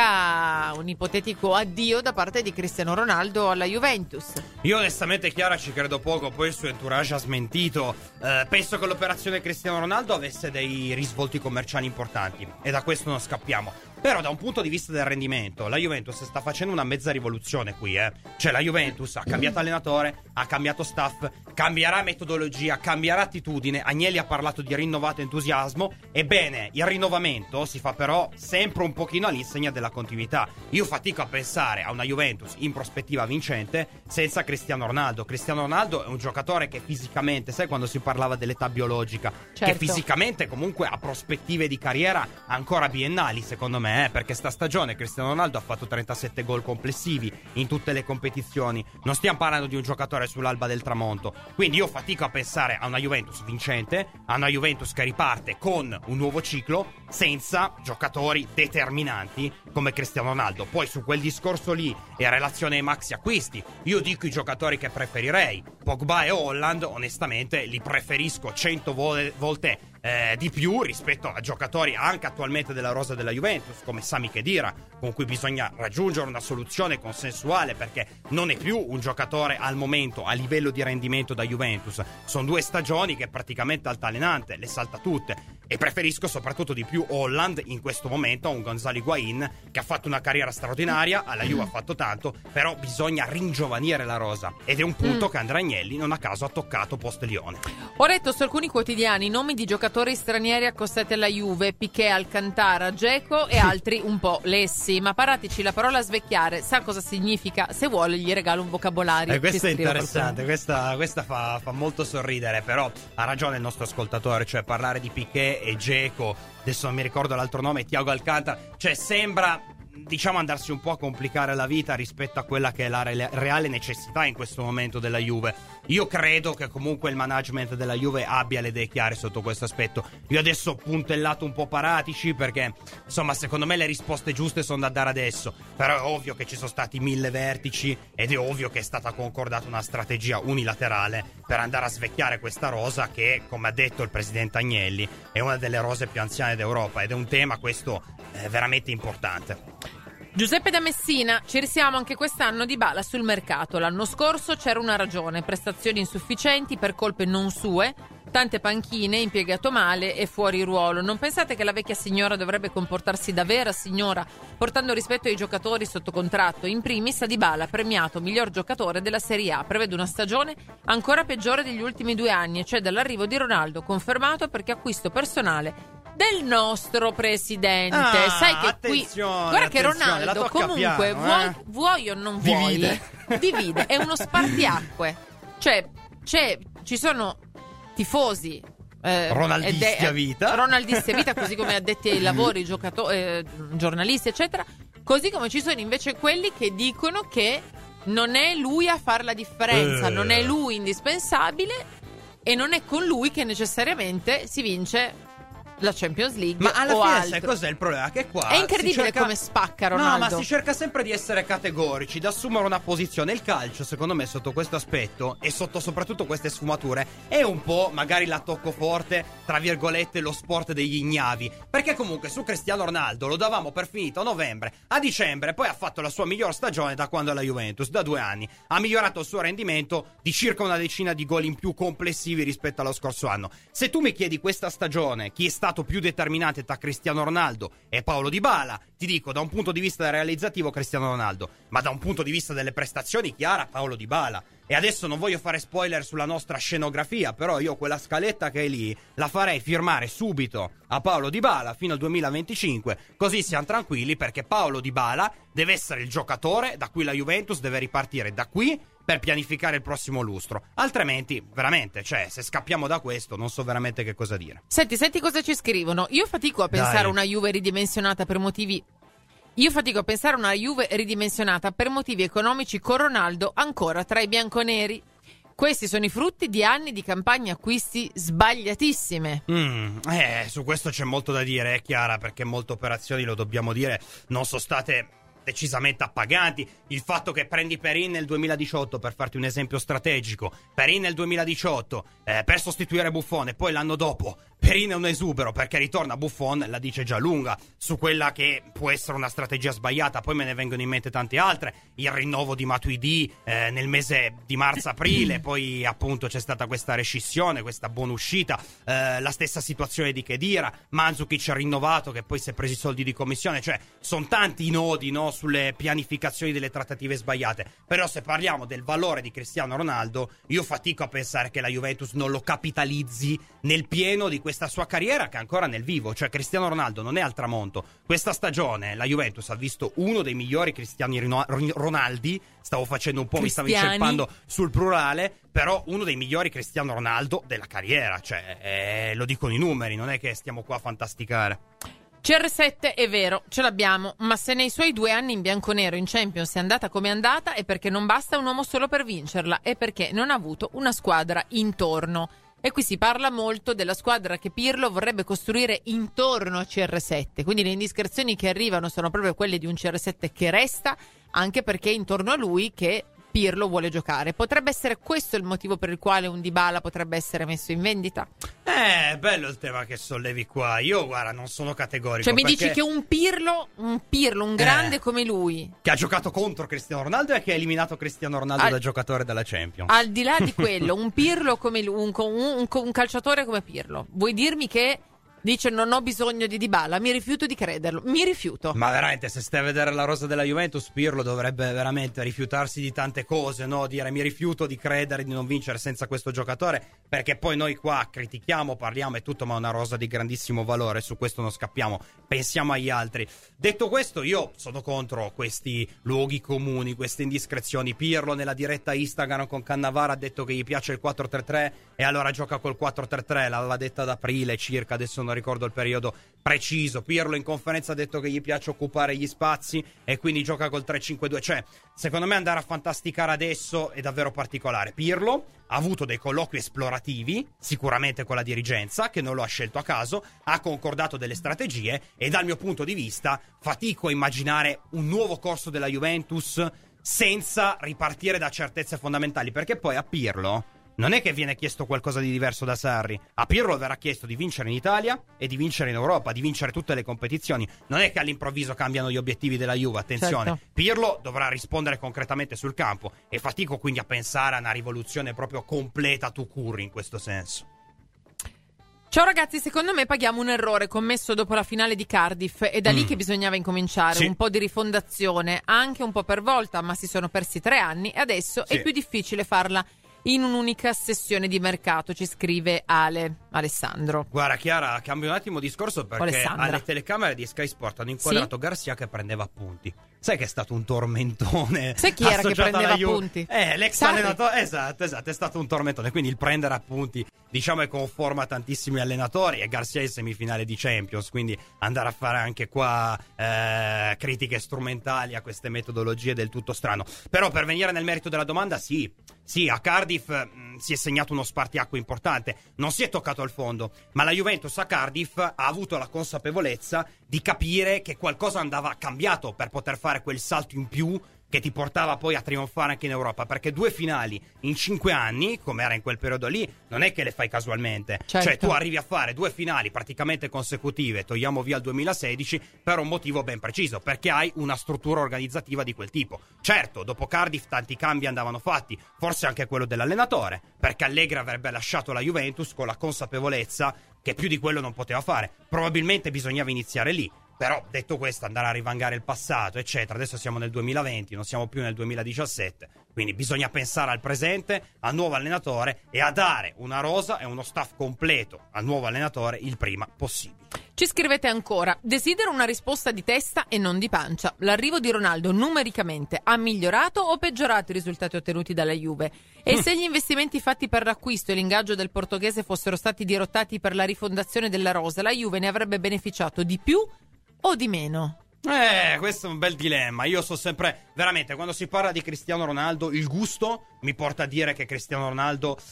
addio da parte di Cristiano Ronaldo alla Juventus. Io onestamente, Chiara, ci credo poco. Poi il suo entourage ha smentito. Penso che l'operazione Cristiano Ronaldo avesse dei risvolti commerciali importanti, e da questo non scappiamo. Però da un punto di vista del rendimento, la Juventus sta facendo una mezza rivoluzione qui, Cioè la Juventus ha cambiato allenatore, ha cambiato staff, cambierà metodologia, cambierà attitudine. Agnelli ha parlato di rinnovato entusiasmo. Ebbene, il rinnovamento si fa però sempre un pochino all'insegna della continuità. Io fatico a pensare a una Juventus in prospettiva vincente senza Cristiano Ronaldo. Cristiano Ronaldo è un giocatore che fisicamente, sai quando si parlava dell'età biologica, certo, che fisicamente comunque ha prospettive di carriera ancora biennali, secondo me, perché sta stagione Cristiano Ronaldo ha fatto 37 gol complessivi in tutte le competizioni. Non stiamo parlando di un giocatore sull'alba del tramonto. Quindi io fatico a pensare a una Juventus vincente, a una Juventus che riparte con un nuovo ciclo senza giocatori determinanti come Cristiano Ronaldo. Poi su quel discorso lì e in relazione ai maxi acquisti, io dico i giocatori che preferirei. Pogba e Haaland, onestamente, li preferisco 100 volte di più rispetto a giocatori anche attualmente della rosa della Juventus come Sami Khedira, con cui bisogna raggiungere una soluzione consensuale, perché non è più un giocatore al momento a livello di rendimento da Juventus. Sono 2 stagioni che praticamente altalenante, le salta tutte, e preferisco soprattutto di più Haaland in questo momento a un Gonzalo Higuain che ha fatto una carriera straordinaria, alla Juve ha fatto tanto, però bisogna ringiovanire la rosa, ed è un punto che Andrea Agnelli non a caso ha toccato post Lione. Ho letto su alcuni quotidiani nomi di giocatori stranieri accostati alla Juve: Piqué, Alcantara, Dzeko e altri un po' lessi. Ma paratici, la parola svecchiare sa cosa significa? Se vuole gli regalo un vocabolario. Questo è interessante, questa fa molto sorridere, però ha ragione il nostro ascoltatore, cioè parlare di Piqué e Dzeko, adesso non mi ricordo l'altro nome, Thiago Alcantara, cioè sembra, diciamo, andarsi un po' a complicare la vita rispetto a quella che è la reale necessità in questo momento della Juve. Io credo che comunque il management della Juve abbia le idee chiare sotto questo aspetto. Io adesso ho puntellato un po' Paratici perché, insomma, secondo me le risposte giuste sono da dare adesso, però è ovvio che ci sono stati 1000 vertici ed è ovvio che è stata concordata una strategia unilaterale per andare a svecchiare questa rosa che, come ha detto il presidente Agnelli, è una delle rose più anziane d'Europa, ed è un tema questo veramente importante. Giuseppe da Messina: ci risiamo anche quest'anno Dybala sul mercato. L'anno scorso c'era una ragione: prestazioni insufficienti per colpe non sue, tante panchine, impiegato male e fuori ruolo. Non pensate che la vecchia signora dovrebbe comportarsi da vera signora, portando rispetto ai giocatori sotto contratto? In primis a Dybala, premiato miglior giocatore della Serie A. Prevede una stagione ancora peggiore degli ultimi 2 anni, e cioè dall'arrivo di Ronaldo, confermato perché acquisto personale del nostro presidente. Sai che qui, guarda che Ronaldo comunque piano, vuoi o non vuoi, divide, è uno spartiacque. Cioè ci sono tifosi ronaldisti a vita, così come addetti ai lavori, giornalisti eccetera, così come ci sono invece quelli che dicono che non è lui a far la differenza, non è lui indispensabile e non è con lui che necessariamente si vince la Champions League. Ma alla o fine altro. Sai cos'è il problema? Che qua è incredibile come spacca Ronaldo. No, ma si cerca sempre di essere categorici, di assumere una posizione. Il calcio, secondo me, sotto questo aspetto e sotto soprattutto queste sfumature, è un po', magari la tocco forte, tra virgolette, lo sport degli ignavi. Perché comunque su Cristiano Ronaldo lo davamo per finito a novembre. A dicembre poi ha fatto la sua miglior stagione da quando è alla Juventus, da 2 anni. Ha migliorato il suo rendimento di circa una decina di gol in più complessivi rispetto allo scorso anno. Se tu mi chiedi questa stagione chi è stato più determinante tra Cristiano Ronaldo e Paolo Dybala, ti dico, da un punto di vista realizzativo Cristiano Ronaldo, ma da un punto di vista delle prestazioni, chiara, Paolo Dybala. E adesso non voglio fare spoiler sulla nostra scenografia, però io quella scaletta che è lì la farei firmare subito a Paolo Dybala fino al 2025, così siamo tranquilli, perché Paolo Dybala deve essere il giocatore da cui la Juventus deve ripartire da qui per pianificare il prossimo lustro. Altrimenti, veramente, cioè, se scappiamo da questo, non so veramente che cosa dire. Senti cosa ci scrivono. Io fatico a pensare a una Juve ridimensionata per motivi economici con Ronaldo ancora tra i bianconeri. Questi sono i frutti di anni di campagne acquisti sbagliatissime. Su questo c'è molto da dire, è chiara, perché molte operazioni, lo dobbiamo dire, non sono state decisamente appaganti. Il fatto che prendi Perin nel 2018, per farti un esempio strategico, Perin nel 2018 per sostituire Buffon, e poi l'anno dopo Perin è un esubero perché ritorna Buffon, la dice già lunga su quella che può essere una strategia sbagliata. Poi me ne vengono in mente tante altre, il rinnovo di Matuidi nel mese di marzo-aprile, poi appunto c'è stata questa rescissione, questa buona uscita, la stessa situazione di Khedira, Mandzukic rinnovato che poi si è preso i soldi di commissione, cioè sono tanti i nodi, no, sulle pianificazioni delle trattative sbagliate. Però se parliamo del valore di Cristiano Ronaldo, io fatico a pensare che la Juventus non lo capitalizzi nel pieno di questa sua carriera che è ancora nel vivo. Cioè Cristiano Ronaldo non è al tramonto. Questa stagione la Juventus ha visto uno dei migliori Cristiani Ronaldi, stavo facendo un po', mi stavo inceppando sul plurale, però uno dei migliori Cristiano Ronaldo della carriera, cioè lo dicono i numeri, non è che stiamo qua a fantasticare. CR7 è vero, ce l'abbiamo, ma se nei suoi 2 anni in bianconero in Champions è andata come è andata è perché non basta un uomo solo per vincerla, è perché non ha avuto una squadra intorno. E qui si parla molto della squadra che Pirlo vorrebbe costruire intorno a CR7, quindi le indiscrezioni che arrivano sono proprio quelle di un CR7 che resta, anche perché è intorno a lui che Pirlo vuole giocare. Potrebbe essere questo il motivo per il quale un Dybala potrebbe essere messo in vendita? Bello il tema che sollevi qua. Io, guarda, non sono categorico. Cioè mi dici che un Pirlo, un grande come lui, che ha giocato contro Cristiano Ronaldo e che ha eliminato Cristiano Ronaldo da giocatore della Champions. Al di là di quello, un Pirlo come lui, un calciatore come Pirlo, vuoi dirmi che dice non ho bisogno di Dybala? Mi rifiuto di crederlo, mi rifiuto. Ma veramente, se stai a vedere la rosa della Juventus, Pirlo dovrebbe veramente rifiutarsi di tante cose, no? Dire mi rifiuto di credere di non vincere senza questo giocatore, perché poi noi qua critichiamo, parliamo e tutto, ma è una rosa di grandissimo valore, su questo non scappiamo, pensiamo agli altri. Detto questo, io sono contro questi luoghi comuni, queste indiscrezioni. Pirlo nella diretta Instagram con Cannavaro ha detto che gli piace il 4-3-3 e allora gioca col 4-3-3, l'aveva detta ad aprile circa, adesso non ricordo il periodo preciso. Pirlo in conferenza ha detto che gli piace occupare gli spazi e quindi gioca col 3-5-2. Cioè, secondo me andare a fantasticare adesso è davvero particolare. Pirlo ha avuto dei colloqui esplorativi, sicuramente con la dirigenza, che non lo ha scelto a caso, ha concordato delle strategie e dal mio punto di vista fatico a immaginare un nuovo corso della Juventus senza ripartire da certezze fondamentali, perché poi a Pirlo non è che viene chiesto qualcosa di diverso da Sarri. A Pirlo verrà chiesto di vincere in Italia e di vincere in Europa, di vincere tutte le competizioni. Non è che all'improvviso cambiano gli obiettivi della Juve, attenzione. Certo. Pirlo dovrà rispondere concretamente sul campo e fatico quindi a pensare a una rivoluzione proprio completa tout court in questo senso. Ciao ragazzi, secondo me paghiamo un errore commesso dopo la finale di Cardiff. È da lì che bisognava incominciare. Sì. Un po' di rifondazione, anche un po' per volta, ma si sono persi 3 anni e adesso Sì. è più difficile farla in un'unica sessione di mercato, ci scrive Alessandro. Guarda Chiara, cambio un attimo discorso perché Alessandra. alle telecamere di Sky Sport hanno inquadrato Garcia che prendeva appunti. Sai che è stato un tormentone? Sai chi era che associato prendeva alla Juve? appunti? L'ex Sarri. allenatore. Esatto, è stato un tormentone. Quindi il prendere appunti, diciamo, è conforma a tantissimi allenatori. E Garcia è in semifinale di Champions, quindi andare a fare anche qua critiche strumentali a queste metodologie del tutto strano. Però per venire nel merito della domanda, sì, a Cardiff si è segnato uno spartiacque importante. Non si è toccato al fondo, ma la Juventus a Cardiff ha avuto la consapevolezza di capire che qualcosa andava cambiato per poter fare quel salto in più che ti portava poi a trionfare anche in Europa, perché 2 finali in 5 anni, come era in quel periodo lì, non è che le fai casualmente. Certo. Cioè tu arrivi a fare 2 finali praticamente consecutive, togliamo via il 2016, per un motivo ben preciso, perché hai una struttura organizzativa di quel tipo. Certo, dopo Cardiff tanti cambi andavano fatti, forse anche quello dell'allenatore, perché Allegri avrebbe lasciato la Juventus con la consapevolezza che più di quello non poteva fare. Probabilmente bisognava iniziare lì. Però, detto questo, andare a rivangare il passato, eccetera. Adesso siamo nel 2020, non siamo più nel 2017. Quindi bisogna pensare al presente, al nuovo allenatore e a dare una rosa e uno staff completo al nuovo allenatore il prima possibile. Ci scrivete ancora: desidero una risposta di testa e non di pancia. L'arrivo di Ronaldo numericamente ha migliorato o peggiorato i risultati ottenuti dalla Juve? E se gli investimenti fatti per l'acquisto e l'ingaggio del portoghese fossero stati dirottati per la rifondazione della rosa, la Juve ne avrebbe beneficiato di più o di meno? Questo è un bel dilemma. Io so sempre, veramente, quando si parla di Cristiano Ronaldo, il gusto mi porta a dire che Cristiano Ronaldo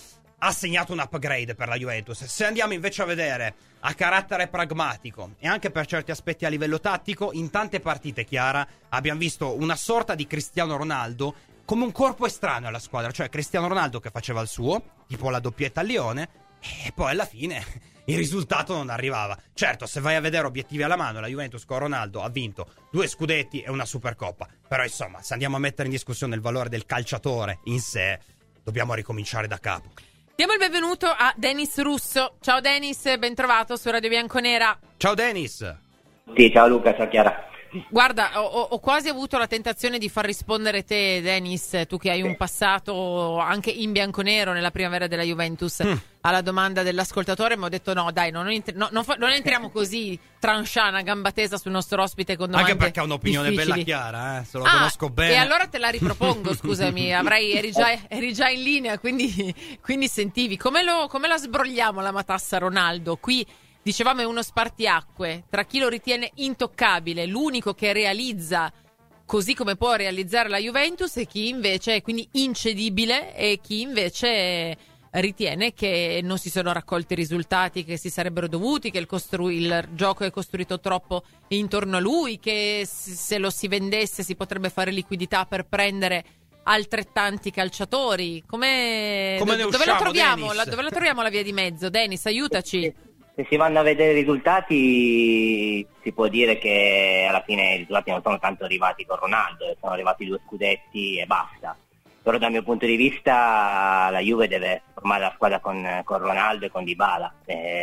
ha segnato un upgrade per la Juventus. Se andiamo invece a vedere a carattere pragmatico e anche per certi aspetti a livello tattico, in tante partite, Chiara, abbiamo visto una sorta di Cristiano Ronaldo come un corpo estraneo alla squadra, cioè Cristiano Ronaldo che faceva il suo, tipo la doppietta a Lione, e poi alla fine il risultato non arrivava. Certo, se vai a vedere obiettivi alla mano, la Juventus con Ronaldo ha vinto 2 scudetti e una Supercoppa, però insomma, se andiamo a mettere in discussione il valore del calciatore in sé, dobbiamo ricominciare da capo. Diamo il benvenuto a Denis Russo. Ciao Denis, ben trovato su Radio Bianconera. Ciao Denis. Sì, ciao Luca, ciao Chiara. Guarda, ho quasi avuto la tentazione di far rispondere te, Denis, tu che hai un passato anche in bianconero nella primavera della Juventus, alla domanda dell'ascoltatore, ma ho detto no, dai, non entriamo così tranchant a gamba tesa sul nostro ospite con domande anche perché ha un'opinione difficili. bella chiara, se lo conosco bene. E allora te la ripropongo, scusami, eri già in linea, quindi sentivi. Come la sbrogliamo la matassa Ronaldo? Qui dicevamo è uno spartiacque tra chi lo ritiene intoccabile, l'unico che realizza così come può realizzare la Juventus, e chi invece è quindi incedibile, e chi invece ritiene che non si sono raccolti i risultati che si sarebbero dovuti, che il gioco è costruito troppo intorno a lui, che se lo si vendesse si potrebbe fare liquidità per prendere altrettanti calciatori. Dove la troviamo? Dove la troviamo la via di mezzo? Denis, aiutaci. Se si vanno a vedere i risultati, si può dire che alla fine i risultati non sono tanto arrivati con Ronaldo, sono arrivati 2 scudetti e basta. Però dal mio punto di vista la Juve deve formare la squadra con Ronaldo e con Dybala,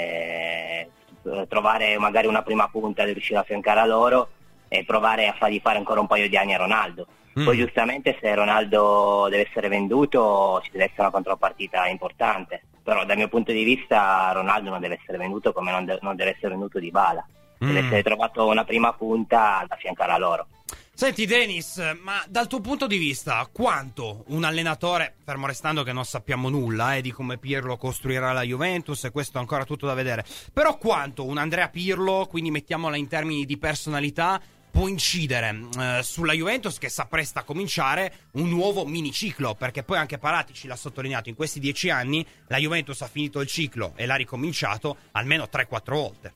trovare magari una prima punta da riuscire a affiancare a loro e provare a fargli fare ancora un paio di anni a Ronaldo. Poi giustamente se Ronaldo deve essere venduto ci deve essere una contropartita importante, però dal mio punto di vista Ronaldo non deve essere venduto come non deve essere venduto Dybala, deve essere trovato una prima punta da affiancare a loro. Senti Denis, ma dal tuo punto di vista quanto un allenatore, fermo restando che non sappiamo nulla di come Pirlo costruirà la Juventus, e questo è ancora tutto da vedere, però quanto un Andrea Pirlo, quindi mettiamola in termini di personalità, può incidere sulla Juventus che s'appresta a cominciare un nuovo miniciclo, perché poi anche Paratici l'ha sottolineato, in questi 10 anni la Juventus ha finito il ciclo e l'ha ricominciato almeno 3-4 volte.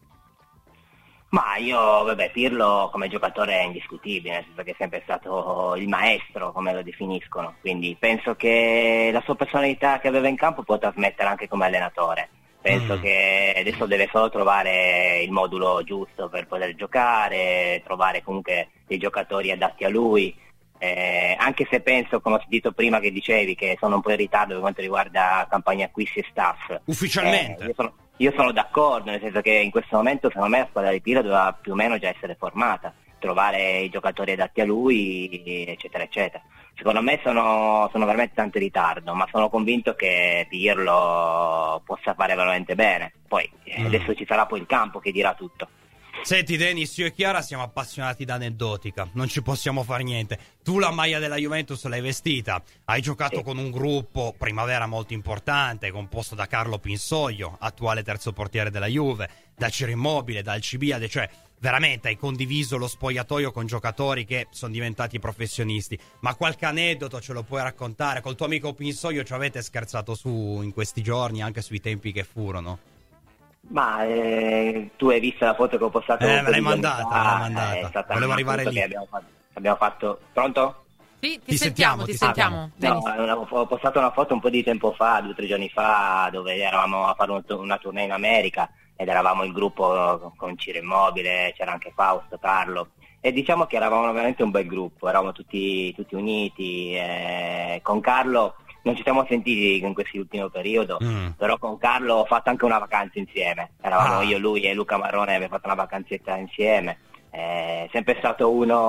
Ma Pirlo come giocatore è indiscutibile, nel senso che è sempre stato il maestro, come lo definiscono, quindi penso che la sua personalità che aveva in campo può trasmettere anche come allenatore. Penso che adesso deve solo trovare il modulo giusto per poter giocare, trovare comunque dei giocatori adatti a lui, anche se penso, come ho sentito prima che dicevi, che sono un po' in ritardo per quanto riguarda campagna acquisti e staff. Ufficialmente. Io sono d'accordo, nel senso che in questo momento secondo me la squadra di Pirlo doveva più o meno già essere formata, trovare i giocatori adatti a lui, eccetera, eccetera. Secondo me sono veramente tanto in ritardo, ma sono convinto che Pirlo possa fare veramente bene. Poi adesso ci sarà poi il campo che dirà tutto. Senti Denis, io e Chiara siamo appassionati d'aneddotica, non ci possiamo fare niente. Tu la maglia della Juventus l'hai vestita, hai giocato con un gruppo primavera molto importante, composto da Carlo Pinsoglio, attuale terzo portiere della Juve, da Ciro Immobile, da Alcibiade, cioè veramente hai condiviso lo spogliatoio con giocatori che sono diventati professionisti. Ma qualche aneddoto ce lo puoi raccontare? Col tuo amico Pinsoglio ci avete scherzato su in questi giorni, anche sui tempi che furono? Ma tu hai visto la foto che ho postato? Me l'hai mandata. Volevo arrivare lì. Abbiamo fatto... Pronto? Sì, ti sentiamo. No, ho postato una foto un po' di tempo fa, 2 o 3 giorni fa, dove eravamo a fare una tournée in America ed eravamo il gruppo con Ciro Immobile, c'era anche Fausto, Carlo, e diciamo che eravamo veramente un bel gruppo, eravamo tutti uniti. Con Carlo non ci siamo sentiti in questo ultimo periodo, però con Carlo ho fatto anche una vacanza insieme, eravamo io, lui e Luca Marrone, abbiamo fatto una vacanzetta insieme. Sempre stato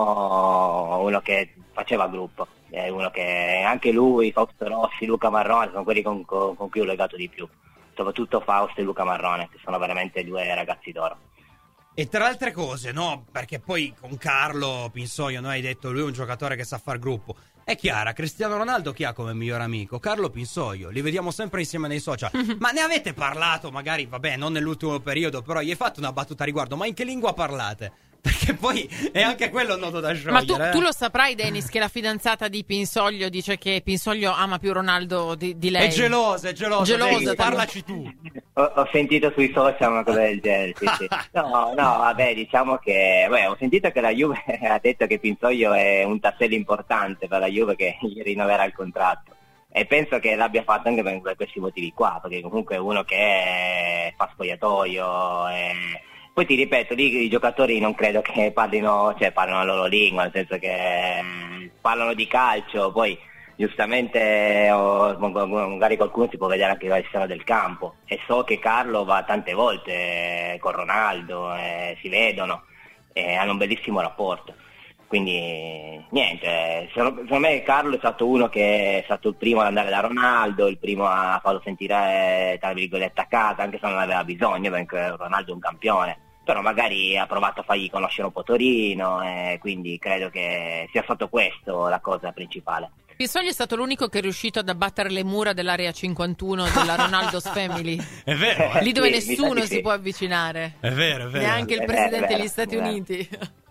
uno che faceva gruppo, uno che anche lui, Fausto Rossi, Luca Marrone sono quelli con cui ho legato di più, soprattutto Fausto e Luca Marrone, che sono veramente 2 ragazzi d'oro. E tra le altre cose, no, perché poi con Carlo Pinsoglio, hai detto lui è un giocatore che sa far gruppo. È chiara, Cristiano Ronaldo chi ha come miglior amico? Carlo Pinsoglio, li vediamo sempre insieme nei social. Ma ne avete parlato magari, vabbè, non nell'ultimo periodo, però gli hai fatto una battuta a riguardo, ma in che lingua parlate? Perché poi è anche quello un nodo da sciogliere. Ma tu lo saprai, Dennis, che la fidanzata di Pinsoglio dice che Pinsoglio ama più Ronaldo di lei. È gelosa. Dennis, parlaci tu. Ho sentito sui social una cosa del genere, sì. No, vabbè, diciamo che ho sentito che la Juve ha detto che Pinsoglio è un tassello importante per la Juve, che gli rinnoverà il contratto. E penso che l'abbia fatto anche per questi motivi qua, perché comunque è uno che fa spogliatoio. Poi ti ripeto, lì i giocatori non credo che parlano la loro lingua, nel senso che parlano di calcio, poi giustamente magari qualcuno si può vedere anche all'esterno del campo, e so che Carlo va tante volte con Ronaldo, si vedono, hanno un bellissimo rapporto. Quindi niente, secondo me Carlo è stato uno che è stato il primo ad andare da Ronaldo, il primo a farlo sentire tra virgolette a casa, anche se non aveva bisogno, perché Ronaldo è un campione, però magari ha provato a fargli conoscere un po' Torino, quindi credo che sia stato questo la cosa principale. Pinsoglio è stato l'unico che è riuscito ad abbattere le mura dell'area 51 della Ronaldo's Family. È vero, lì dove nessuno si può avvicinare. È vero. Neanche il presidente degli Stati Uniti.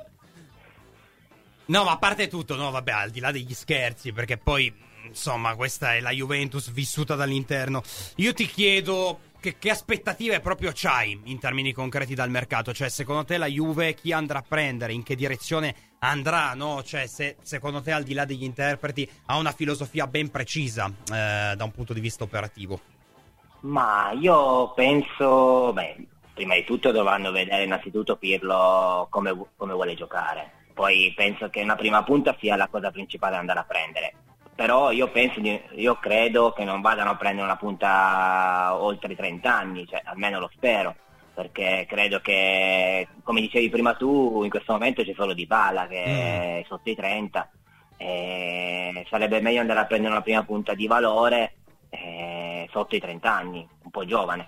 No, ma a parte tutto, no, vabbè, al di là degli scherzi, perché poi, insomma, questa è la Juventus vissuta dall'interno. Io ti chiedo che aspettative proprio c'hai in termini concreti dal mercato? Cioè, secondo te la Juve chi andrà a prendere? In che direzione andrà, no? Cioè, se secondo te, al di là degli interpreti, ha una filosofia ben precisa da un punto di vista operativo? Ma io penso, prima di tutto dovranno vedere innanzitutto Pirlo come vuole giocare. Poi penso che una prima punta sia la cosa principale da andare a prendere. Però io credo che non vadano a prendere una punta oltre i 30 anni, cioè almeno lo spero, perché credo che, come dicevi prima tu, in questo momento c'è solo Dybala che è sotto i 30, e sarebbe meglio andare a prendere una prima punta di valore sotto i 30 anni, un po' giovane.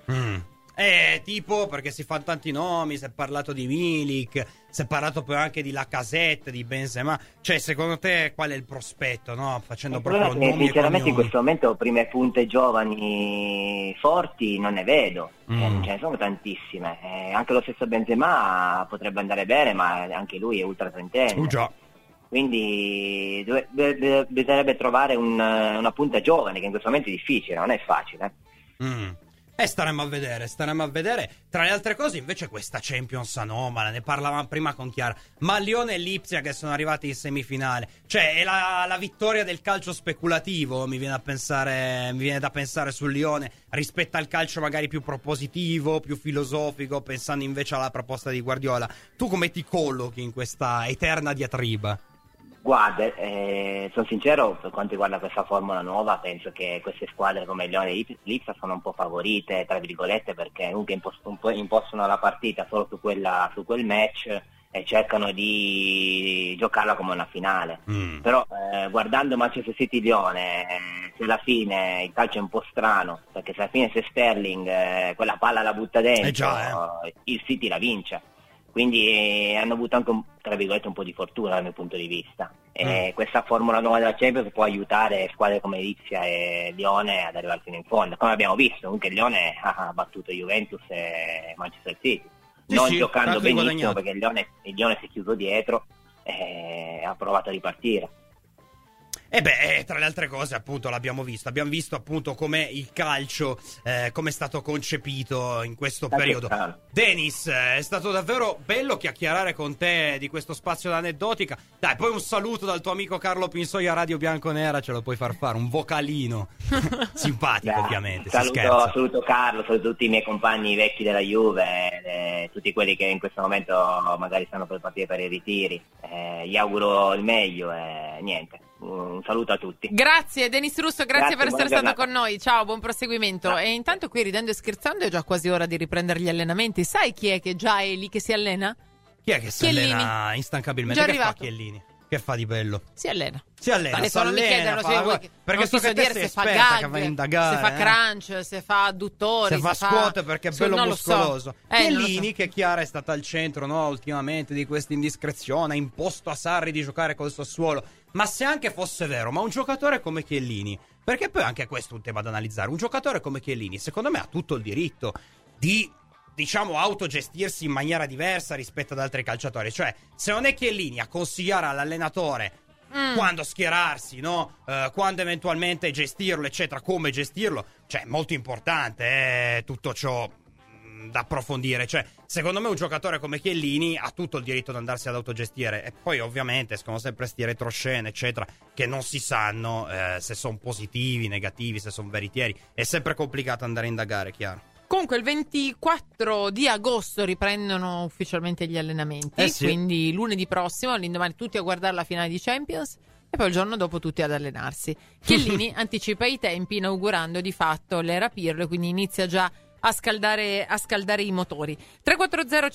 Tipo, perché si fanno tanti nomi, si è parlato di Milik, si è parlato poi anche di Lacazette, di Benzema. Cioè, secondo te qual è il prospetto, no? Facendo proprio nomi sinceramente in questo momento prime punte giovani forti non ne vedo, ce ne sono tantissime. Anche lo stesso Benzema potrebbe andare bene, ma anche lui è ultra trentenne. Già. Quindi bisognerebbe trovare una punta giovane, che in questo momento è difficile, non è facile. Staremo a vedere. Tra le altre cose, invece, questa Champions anomala, ne parlavamo prima con Chiara. Ma Lione e Lipsia che sono arrivati in semifinale, cioè è la vittoria del calcio speculativo, mi viene da pensare sul Lione, rispetto al calcio magari più propositivo, più filosofico, pensando invece alla proposta di Guardiola. Tu come ti collochi in questa eterna diatriba? Guarda, sono sincero, per quanto riguarda questa formula nuova, penso che queste squadre come il Lione e l'Ipsia sono un po' favorite, tra virgolette, perché comunque impostano la partita solo su quel match e cercano di giocarla come una finale. Però guardando Manchester City-Lione, se alla fine il calcio è un po' strano, perché se alla fine se Sterling quella palla la butta dentro, il City la vince. Quindi hanno avuto anche, tra virgolette, un po' di fortuna dal mio punto di vista. E questa formula nuova della Champions può aiutare squadre come Lipsia e Lione ad arrivare fino in fondo. Come abbiamo visto, comunque il Lione ha battuto Juventus e Manchester City. Non giocando benissimo, perché il Lione si è chiuso dietro e ha provato a ripartire. Tra le altre cose, appunto, abbiamo visto appunto come il calcio, come è stato concepito in questo periodo. Dennis, è stato davvero bello chiacchierare con te di questo spazio d'aneddotica. Dai, poi un saluto dal tuo amico Carlo Pinsoglio a Radio Bianconera, ce lo puoi far fare, un vocalino simpatico. Ovviamente, saluto Carlo, saluto tutti i miei compagni vecchi della Juve, tutti quelli che in questo momento magari stanno per partire per i ritiri, gli auguro il meglio e niente. Un saluto a tutti. Grazie Dennis Russo, grazie per essere stato con noi. Ciao, buon proseguimento. E intanto qui, ridendo e scherzando, è già quasi ora di riprendere gli allenamenti. Sai chi è che già è lì che si allena? Chi è che si allena instancabilmente? Già che arrivato. Fa Chiellini? Che fa di bello? Si allena. Non mi chiedono perché sto so che dire sei se fa esperta, gag, che vai a indagare, se fa crunch, se fa adduttori, se fa squat, perché è bello non muscoloso. Chiellini, so. che Chiara è stata al centro, no, ultimamente di questa indiscrezione, ha imposto a Sarri di giocare col Sassuolo. Ma se anche fosse vero, ma un giocatore come Chiellini, perché poi anche questo è un tema da analizzare, un giocatore come Chiellini secondo me ha tutto il diritto di diciamo, autogestirsi in maniera diversa rispetto ad altri calciatori. Cioè, se non è Chiellini a consigliare all'allenatore quando schierarsi, no? Quando eventualmente gestirlo, eccetera, come gestirlo, cioè, è molto importante tutto ciò da approfondire. Cioè, secondo me un giocatore come Chiellini ha tutto il diritto di andarsi ad autogestire. E poi ovviamente escono sempre sti retroscene, eccetera, che non si sanno se sono positivi, negativi, se sono veritieri. È sempre complicato andare a indagare, chiaro. Comunque il 24 di agosto riprendono ufficialmente gli allenamenti, Sì. quindi lunedì prossimo, all'indomani tutti a guardare la finale di Champions e poi il giorno dopo tutti ad allenarsi. Chiellini anticipa i tempi inaugurando di fatto l'era Pirlo e quindi inizia già a scaldare i motori. 340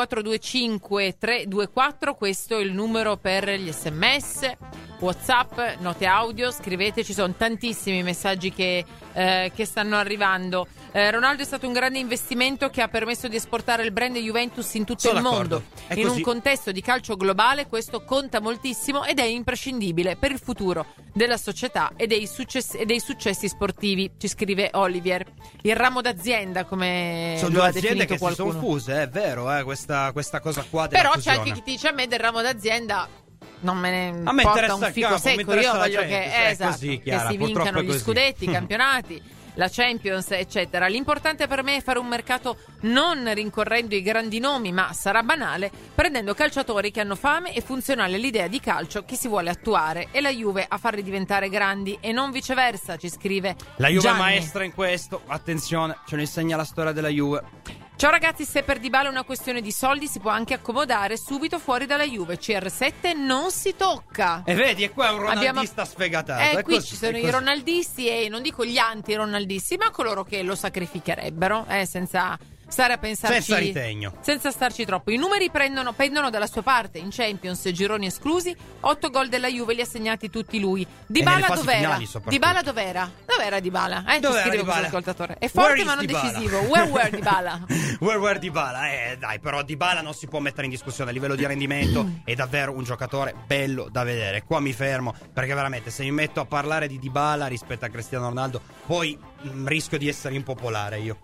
5425 324, questo è il numero per gli SMS, WhatsApp, note audio, scrivete, ci sono tantissimi messaggi che stanno arrivando. Ronaldo è stato un grande investimento che ha permesso di esportare il brand Juventus in tutto il mondo. In un contesto di calcio globale questo conta moltissimo ed è imprescindibile per il futuro della società e dei successi sportivi, ci scrive Olivier. Il ramo d'azienda, come sono lo due ha aziende definito che qualcuno. si sono fuse, è vero, questa cosa qua della Però fusione. c'è anche chi ti dice: a me del ramo d'azienda non me ne A me importa interessa un il fico campo, mi secco, interessa io la voglio gente, che, cioè, è esatto, così, che Chiara, si purtroppo vincano è gli così. scudetti, i campionati, la Champions, eccetera. L'importante per me è fare un mercato non rincorrendo i grandi nomi, ma sarà banale, prendendo calciatori che hanno fame e funzionale all'idea di calcio che si vuole attuare, e la Juve a farli diventare grandi e non viceversa, ci scrive La Juve Gianni. è maestra in questo, attenzione, ce lo insegna la storia della Juve. Ciao ragazzi, se per Dybala è una questione di soldi si può anche accomodare subito fuori dalla Juve. CR7 non si tocca. E vedi, e qua è un ronaldista sfegatato. È qui così, ci sono è i così. ronaldisti e non dico gli anti-ronaldisti, ma coloro che lo sacrificherebbero, senza stare a pensarci, Senza ritegno. senza starci troppo. I numeri pendono dalla sua parte. In Champions, gironi esclusi, 8 gol della Juve li ha segnati tutti lui. Dybala nelle fasi dov'era? finali, soprattutto. Dybala dov'era? Dov'era Dybala? Ci Dov'era scrive Dybala? questo ascoltatore. È forte Where ma is non Dybala? decisivo. Where Dybala? Where Dybala? Dai, però Dybala non si può mettere in discussione a livello di rendimento. È davvero un giocatore bello da vedere. Qua mi fermo, perché veramente se mi metto a parlare di Dybala rispetto a Cristiano Ronaldo, poi rischio di essere impopolare io.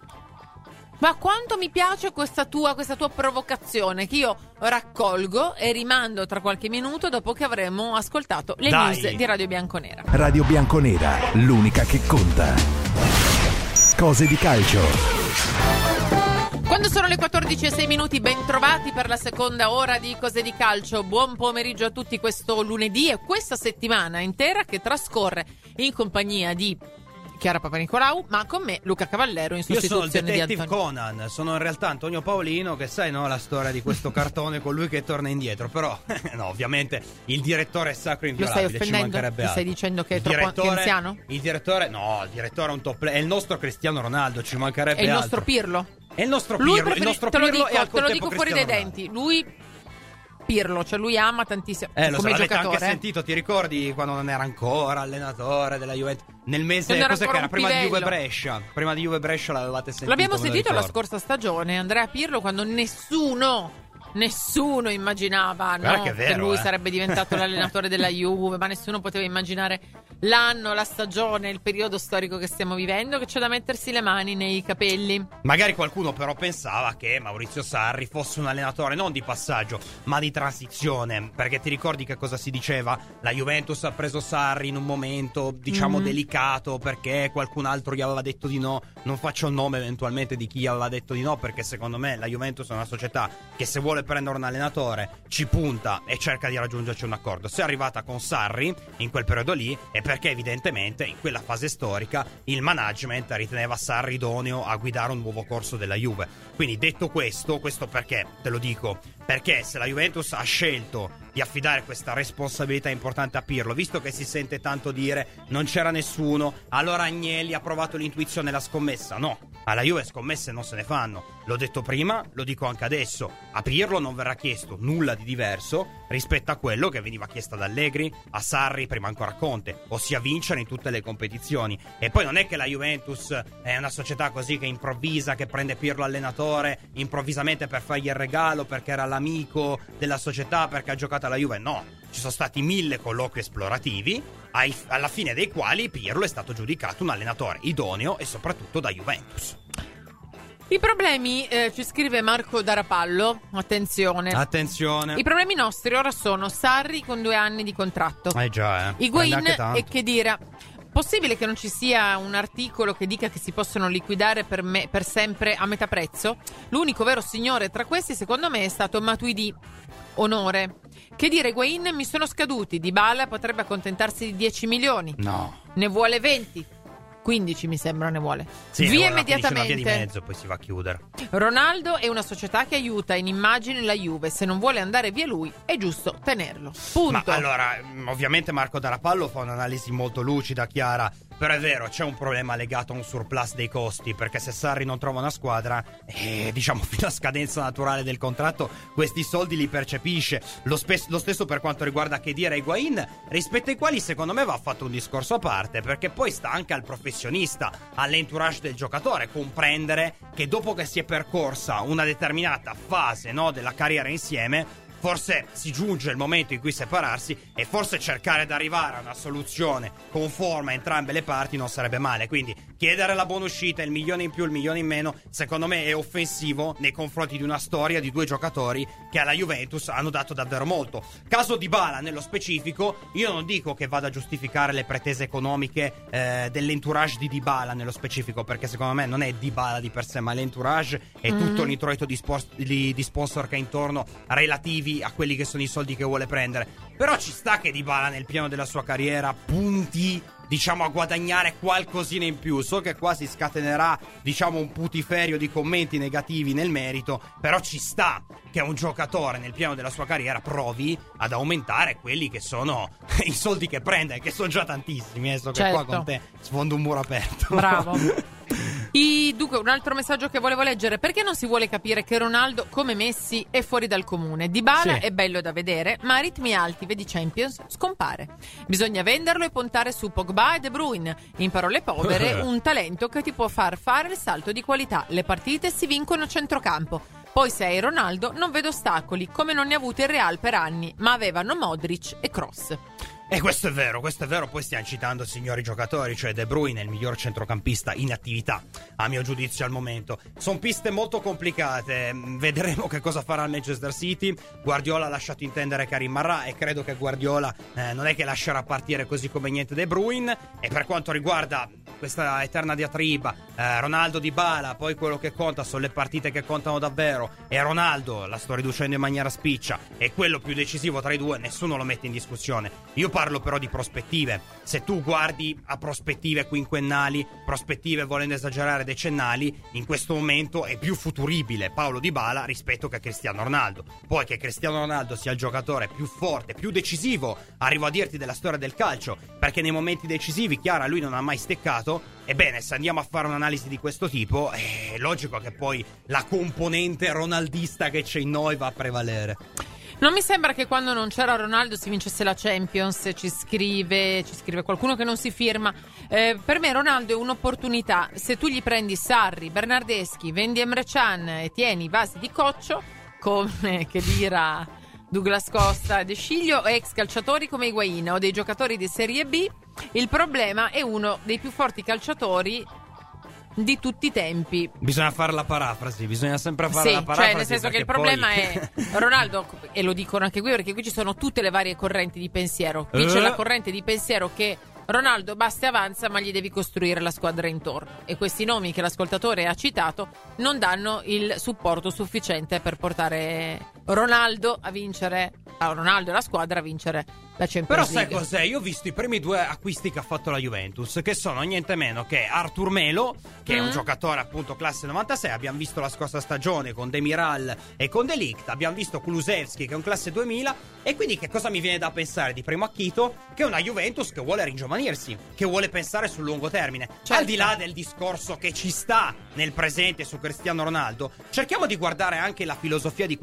Ma quanto mi piace questa tua provocazione, che io raccolgo e rimando tra qualche minuto dopo che avremo ascoltato le Dai. news di Radio Bianconera. Radio Bianconera, l'unica che conta. Cose di calcio. Quando sono le 14:06, ben trovati per la seconda ora di Cose di Calcio. Buon pomeriggio a tutti questo lunedì e questa settimana intera che trascorre in compagnia di Chiara Papanicolau, ma con me Luca Cavallero in Io sono il sostituzione di detective Antonio. Conan, sono in realtà Antonio Paolino, che sai, no, la storia di questo cartone con lui che torna indietro. Però no, ovviamente il direttore è sacro e Lo inviolabile, stai ci offendendo? mancherebbe Mi stai altro. dicendo che è Il troppo direttore- anziano? Il direttore è un top player, è il nostro Cristiano Ronaldo, ci mancherebbe È il altro. nostro Pirlo? È il nostro Lui Pirlo, il nostro te lo Pirlo dico, e al te lo contempo dico fuori dai Cristiano Ronaldo. denti. Lui Pirlo, cioè lui ama tantissimo Lo so, come l'avete giocatore. anche sentito, ti ricordi quando non era ancora allenatore della Juventus? Nel mese, Non era cos'è che ancora era? un Prima di Juve pivello. Brescia. Prima di Juve Brescia l'avevate sentito. L'abbiamo me lo sentito la ricordo. scorsa stagione, Andrea Pirlo, quando nessuno immaginava, Guarda no, che è vero, lui sarebbe diventato l'allenatore della Juve, ma nessuno poteva immaginare l'anno, la stagione, il periodo storico che stiamo vivendo, che c'è da mettersi le mani nei capelli. Magari qualcuno però pensava che Maurizio Sarri fosse un allenatore non di passaggio, ma di transizione, perché ti ricordi che cosa si diceva? La Juventus ha preso Sarri in un momento, diciamo, delicato, perché qualcun altro gli aveva detto di no. Non faccio il nome eventualmente di chi gli aveva detto di no, perché secondo me la Juventus è una società che se vuole prendere un allenatore ci punta e cerca di raggiungerci un accordo. Se è arrivata con Sarri in quel periodo lì è perché evidentemente in quella fase storica il management riteneva Sarri idoneo a guidare un nuovo corso della Juve. Quindi detto questo perché te lo dico? Perché se la Juventus ha scelto di affidare questa responsabilità importante a Pirlo, visto che si sente tanto dire non c'era nessuno, allora Agnelli ha provato l'intuizione e la scommessa. No, alla Juve scommesse non se ne fanno. L'ho detto prima, lo dico anche adesso. A Pirlo non verrà chiesto nulla di diverso rispetto a quello che veniva chiesto ad Allegri, a Sarri, prima ancora a Conte, ossia vincere in tutte le competizioni. E poi non è che la Juventus è una società così che improvvisa, che prende Pirlo allenatore improvvisamente per fargli il regalo perché era l'amico della società, perché ha giocato alla Juve. No, ci sono stati 1000 colloqui esplorativi, alla fine dei quali Pirlo è stato giudicato un allenatore idoneo e soprattutto da Juventus. I problemi, ci scrive Marco Darapallo, attenzione. I problemi nostri ora sono Sarri con 2 anni di contratto. Già, Higuaín e Khedira. Possibile che non ci sia un articolo che dica che si possono liquidare per sempre a metà prezzo? L'unico vero signore tra questi, secondo me, è stato Matuidi. Onore. Che dire, Higuaín mi sono scaduti. Dybala potrebbe accontentarsi di 10 milioni. No. Ne vuole 20. 15 mi sembra ne vuole. Sì, via allora immediatamente. Una via di mezzo, poi si va a chiudere. Ronaldo è una società che aiuta in immagine la Juve. Se non vuole andare via lui, è giusto tenerlo. Punto. Ma allora, ovviamente Marco Darapallo fa un'analisi molto lucida, chiara. Però è vero, c'è un problema legato a un surplus dei costi, perché se Sarri non trova una squadra, diciamo fino a scadenza naturale del contratto, questi soldi li percepisce. Lo stesso per quanto riguarda Khedira e Higuaín, rispetto ai quali secondo me va fatto un discorso a parte, perché poi sta anche al professionista, all'entourage del giocatore, comprendere che dopo che si è percorsa una determinata fase, no, della carriera insieme, forse si giunge il momento in cui separarsi e forse cercare di arrivare a una soluzione conforme a entrambe le parti non sarebbe male. Quindi chiedere la buona uscita, il milione in più, il milione in meno, secondo me è offensivo nei confronti di una storia di 2 giocatori che alla Juventus hanno dato davvero molto. Caso Dybala nello specifico, io non dico che vada a giustificare le pretese economiche dell'entourage di Dybala nello specifico, perché secondo me non è Dybala di per sé, ma l'entourage e tutto l'introito di sponsor che è intorno relativi a quelli che sono i soldi che vuole prendere. Però ci sta che Dybala nel piano della sua carriera punti, diciamo, a guadagnare qualcosina in più. So che qua si scatenerà, diciamo, un putiferio di commenti negativi nel merito, però ci sta che un giocatore nel piano della sua carriera provi ad aumentare quelli che sono i soldi che prende, che sono già tantissimi. So che qua con te sfondo un muro aperto. Bravo. Dunque, un altro messaggio che volevo leggere: perché non si vuole capire che Ronaldo, come Messi, è fuori dal comune? Dybala è bello da vedere, ma a ritmi alti, vedi Champions, scompare. Bisogna venderlo e puntare su Pogba e De Bruyne. In parole povere, un talento che ti può far fare il salto di qualità. Le partite si vincono a centrocampo. Poi se hai Ronaldo non vedo ostacoli, come non ne ha avuti il Real per anni, ma avevano Modric e Kroos. E questo è vero, poi stiamo citando signori giocatori, cioè De Bruyne è il miglior centrocampista in attività, a mio giudizio al momento. Sono piste molto complicate, vedremo che cosa farà il Manchester City. Guardiola ha lasciato intendere che rimarrà e credo che Guardiola non è che lascerà partire così come niente De Bruyne. E per quanto riguarda questa eterna diatriba, Ronaldo, Dybala, poi quello che conta sono le partite che contano davvero, e Ronaldo la sto riducendo in maniera spiccia, e quello più decisivo tra i due nessuno lo mette in discussione. Io parlo però di prospettive. Se tu guardi a prospettive quinquennali, prospettive volendo esagerare decennali, in questo momento è più futuribile Paulo Dybala rispetto che Cristiano Ronaldo. Poi che Cristiano Ronaldo sia il giocatore più forte, più decisivo, arrivo a dirti, della storia del calcio, perché nei momenti decisivi, chiara, lui non ha mai steccato. Ebbene, se andiamo a fare un'analisi di questo tipo, è logico che poi la componente ronaldista che c'è in noi va a prevalere. Non mi sembra che quando non c'era Ronaldo si vincesse la Champions. Ci scrive qualcuno che non si firma. Per me Ronaldo è un'opportunità. Se tu gli prendi Sarri, Bernardeschi, vendi Emre Can e tieni i vasi di coccio, come che dirà Douglas Costa, De Sciglio, ex calciatori come Higuaín o dei giocatori di Serie B, il problema è uno dei più forti calciatori di tutti i tempi. Bisogna fare la parafrasi, bisogna sempre fare la parafrasi. Cioè nel senso che il problema è Ronaldo, e lo dicono anche qui perché qui ci sono tutte le varie correnti di pensiero. Qui c'è la corrente di pensiero che Ronaldo basta e avanza, ma gli devi costruire la squadra intorno, e questi nomi che l'ascoltatore ha citato non danno il supporto sufficiente per portare Ronaldo a vincere, Ronaldo e la squadra a vincere la Champions League. Però sai cos'è? Io ho visto i primi 2 acquisti che ha fatto la Juventus, che sono niente meno che Artur Melo, che è un giocatore appunto classe 96, abbiamo visto la scorsa stagione con Demiral e con De Ligt, abbiamo visto Kulusevski che è un classe 2000, e quindi che cosa mi viene da pensare di primo acchito? Che è una Juventus che vuole ringiovanirsi, che vuole pensare sul lungo termine. Certo. Al di là del discorso che ci sta nel presente su Cristiano Ronaldo, cerchiamo di guardare anche la filosofia di questo management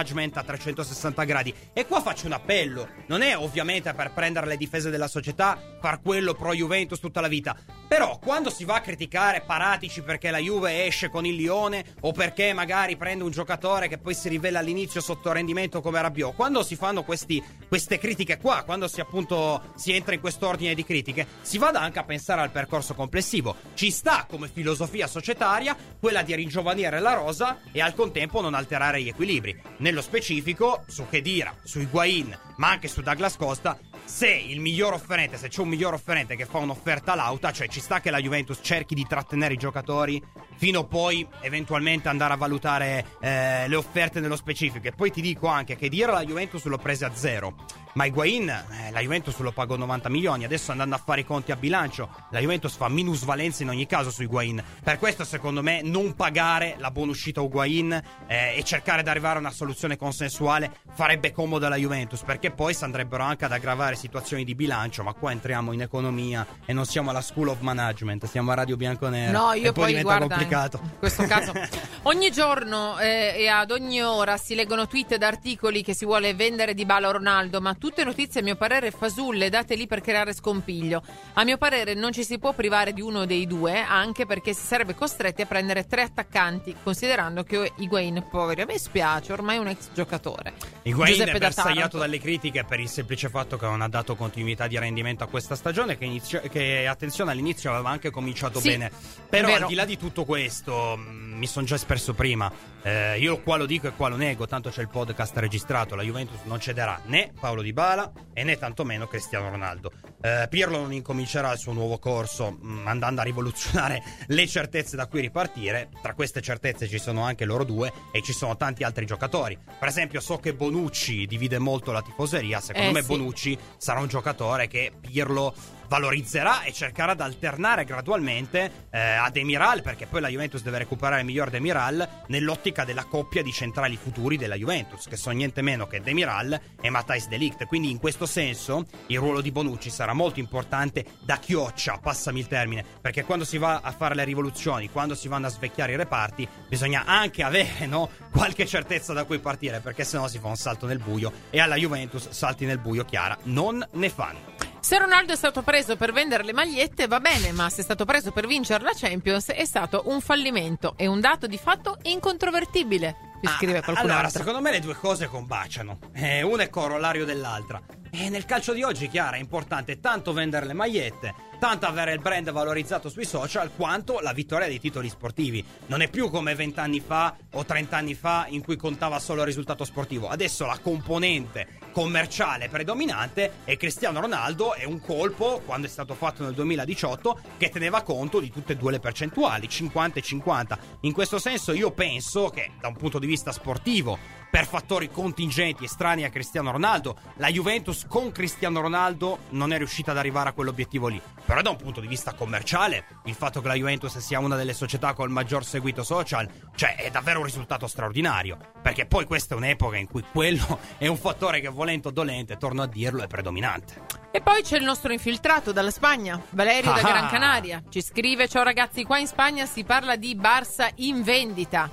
management a 360 gradi. E qua faccio un appello, non è ovviamente per prendere le difese della società, far quello pro Juventus tutta la vita, però quando si va a criticare Paratici perché la Juve esce con il Lione o perché magari prende un giocatore che poi si rivela all'inizio sotto rendimento come Rabiot, quando si fanno queste critiche qua, quando si entra in quest'ordine di critiche, si vada anche a pensare al percorso complessivo. Ci sta come filosofia societaria quella di ringiovanire la rosa e al contempo non alterare gli equilibri. Nello specifico su Khedira, su Higuain, ma anche su Douglas Costa, se c'è un miglior offerente che fa un'offerta lauta, cioè ci sta che la Juventus cerchi di trattenere i giocatori fino poi eventualmente andare a valutare le offerte nello specifico. E poi ti dico anche che dire la Juventus l'ho presa a 0, ma Higuain la Juventus lo pagò 90 milioni. Adesso andando a fare i conti a bilancio, la Juventus fa minusvalenza in ogni caso su Higuain. Per questo secondo me non pagare la buona uscita Higuain e cercare di arrivare a una soluzione consensuale farebbe comodo alla Juventus, perché poi si andrebbero anche ad aggravare situazioni di bilancio. Ma qua entriamo in economia e non siamo alla School of Management, siamo a Radio Bianconera. No, io e poi diventa complicato. In questo caso ogni giorno e ad ogni ora si leggono tweet ed articoli che si vuole vendere Dybala o Ronaldo, ma tutte notizie a mio parere fasulle, date lì per creare scompiglio. A mio parere non ci si può privare di uno dei due, anche perché si sarebbe costretti a prendere 3 attaccanti, considerando che Higuain, povero, a me spiace, ormai è un ex giocatore. Higuain è bersagliato dalle critiche per il semplice fatto che non ha dato continuità di rendimento a questa stagione, che attenzione, all'inizio aveva anche cominciato bene. Però al di là di tutto questo, mi sono già espresso prima, io qua lo dico e qua lo nego, tanto c'è il podcast registrato, la Juventus non cederà né Paolo Dybala e né tantomeno Cristiano Ronaldo. Pirlo non incomincerà il suo nuovo corso andando a rivoluzionare le certezze da cui ripartire. Tra queste certezze ci sono anche loro due e ci sono tanti altri giocatori. Per esempio so che Bonucci divide molto la tifoseria, secondo me sì. Bonucci sarà un giocatore che Pirlo valorizzerà e cercherà di alternare gradualmente a Demiral, perché poi la Juventus deve recuperare il miglior Demiral nell'ottica della coppia di centrali futuri della Juventus, che sono niente meno che Demiral e Matthijs de Ligt. Quindi in questo senso il ruolo di Bonucci sarà molto importante da chioccia, passami il termine, perché quando si va a fare le rivoluzioni, quando si vanno a svecchiare i reparti, bisogna anche avere, no, qualche certezza da cui partire, perché sennò si fa un salto nel buio e alla Juventus salti nel buio, Chiara, non ne fanno. Se Ronaldo è stato preso per vendere le magliette va bene, ma se è stato preso per vincere la Champions è stato un fallimento. È un dato di fatto incontrovertibile, scrive qualcun allora, altro. secondo me le due cose combaciano, una è corollario dell'altra. E nel calcio di oggi, Chiara, è importante tanto vendere le magliette, tanto avere il brand valorizzato sui social, quanto la vittoria dei titoli sportivi. Non è più come 20 anni fa o 30 anni fa in cui contava solo il risultato sportivo. Adesso la componente commerciale predominante e Cristiano Ronaldo è un colpo, quando è stato fatto nel 2018, che teneva conto di tutte e due le percentuali, 50 e 50. In questo senso io penso che da un punto di vista sportivo, per fattori contingenti estranei a Cristiano Ronaldo, la Juventus con Cristiano Ronaldo non è riuscita ad arrivare a quell'obiettivo lì. Però da un punto di vista commerciale, il fatto che la Juventus sia una delle società col maggior seguito social, cioè è davvero un risultato straordinario, perché poi questa è un'epoca in cui quello è un fattore che, volente o dolente, torno a dirlo, è predominante. E poi c'è il nostro infiltrato dalla Spagna, Valerio da Gran Canaria. Ci scrive: ciao ragazzi, qua in Spagna si parla di Barça in vendita.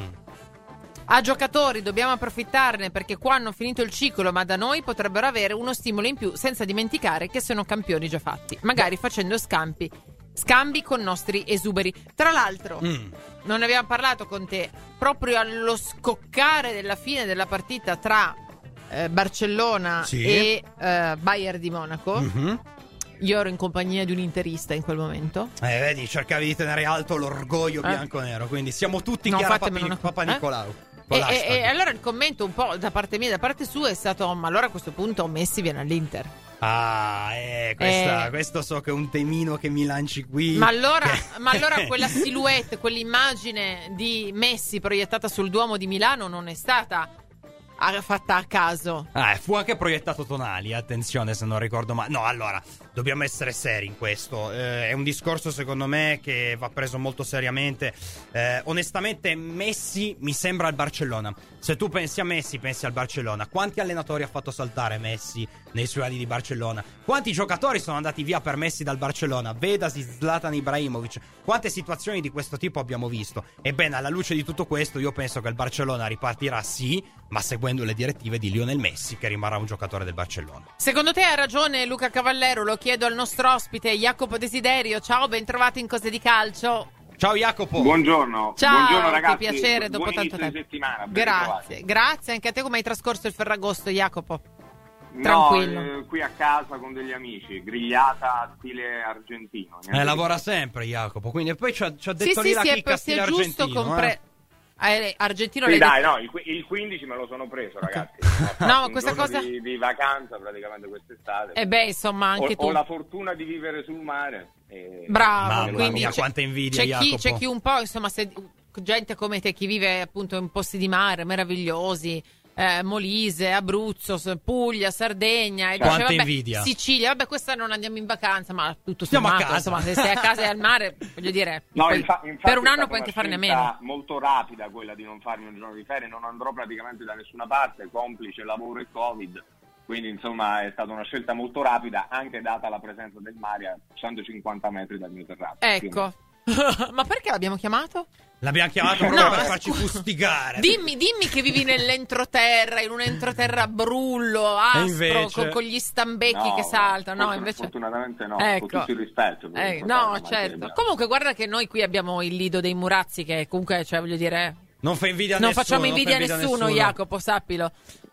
A giocatori dobbiamo approfittarne, perché qua hanno finito il ciclo, ma da noi potrebbero avere uno stimolo in più, senza dimenticare che sono campioni già fatti, magari facendo scambi con nostri esuberi. Tra l'altro non ne abbiamo parlato con te, proprio allo scoccare della fine della partita tra Barcellona e Bayern di Monaco. Io ero in compagnia di un interista in quel momento. Vedi, cercavi di tenere alto l'orgoglio bianconero, quindi siamo tutti Chiara Papa Nicolau. E allora il commento un po' da parte mia e da parte sua è stato: ma allora a questo punto Messi viene all'Inter. Questo so che è un temino che mi lanci qui. Ma allora quella silhouette, quell'immagine di Messi proiettata sul Duomo di Milano non è stata fatta a caso. Fu anche proiettato Tonali, attenzione, se non ricordo male. No, allora, dobbiamo essere seri in questo. È un discorso, secondo me, che va preso molto seriamente. Onestamente, Messi mi sembra al Barcellona. Se tu pensi a Messi, pensi al Barcellona. Quanti allenatori ha fatto saltare Messi nei suoi anni di Barcellona? Quanti giocatori sono andati via per Messi dal Barcellona? Vedasi Zlatan Ibrahimovic. Quante situazioni di questo tipo abbiamo visto? Ebbene, alla luce di tutto questo, io penso che il Barcellona ripartirà, sì, ma seguendo le direttive di Lionel Messi, che rimarrà un giocatore del Barcellona. Secondo te ha ragione Luca Cavallero? Lo chiedo al nostro ospite Jacopo Desiderio. Ciao, ben trovati in Cose di Calcio. Ciao Jacopo. Buongiorno. Ciao, buongiorno ragazzi. che piacere dopo buon tanto inizio tempo. di settimana. Grazie anche a te. Come hai trascorso il Ferragosto, Jacopo? Tranquillo. No, qui a casa con degli amici, grigliata stile argentino. Lavora sempre Jacopo, quindi poi ci ha detto sì, lì la sì, chicca stile argentino. Argentino sì, dai, no, il 15 me lo sono preso, ragazzi. No, questa cosa di vacanza praticamente quest'estate. Insomma, anche tu. Ho la fortuna di vivere sul mare. Bravo, quindi quanta invidia, Jacopo. C'è chi un po', insomma, gente come te, chi vive appunto in posti di mare meravigliosi, Molise, Abruzzo, Puglia, Sardegna, e quanta dice, invidia. Sicilia, questa non andiamo in vacanza, ma tutto stiamo sommato, a casa. insomma, se sei a casa e al mare, voglio dire, no, poi, infatti per un anno puoi anche farne meno. Molto rapida quella di non farmi un giorno di ferie, non andrò praticamente da nessuna parte, complice lavoro e Covid, quindi insomma è stata una scelta molto rapida, anche data la presenza del mare a 150 metri dal mio terrazzo. Ecco. Ma perché l'abbiamo chiamato? L'abbiamo chiamato proprio per farci fustigare. Dimmi che vivi nell'entroterra, in un entroterra a brullo, aspro, invece... con gli stambecchi che saltano. No, invece... Fortunatamente no, ecco. con tutto il rispetto. No, certo. Comunque guarda che noi qui abbiamo il lido dei Murazzi, che comunque, cioè, voglio dire... Non fa invidia a non nessuno. Facciamo invidia a nessuno, Jacopo, sappilo.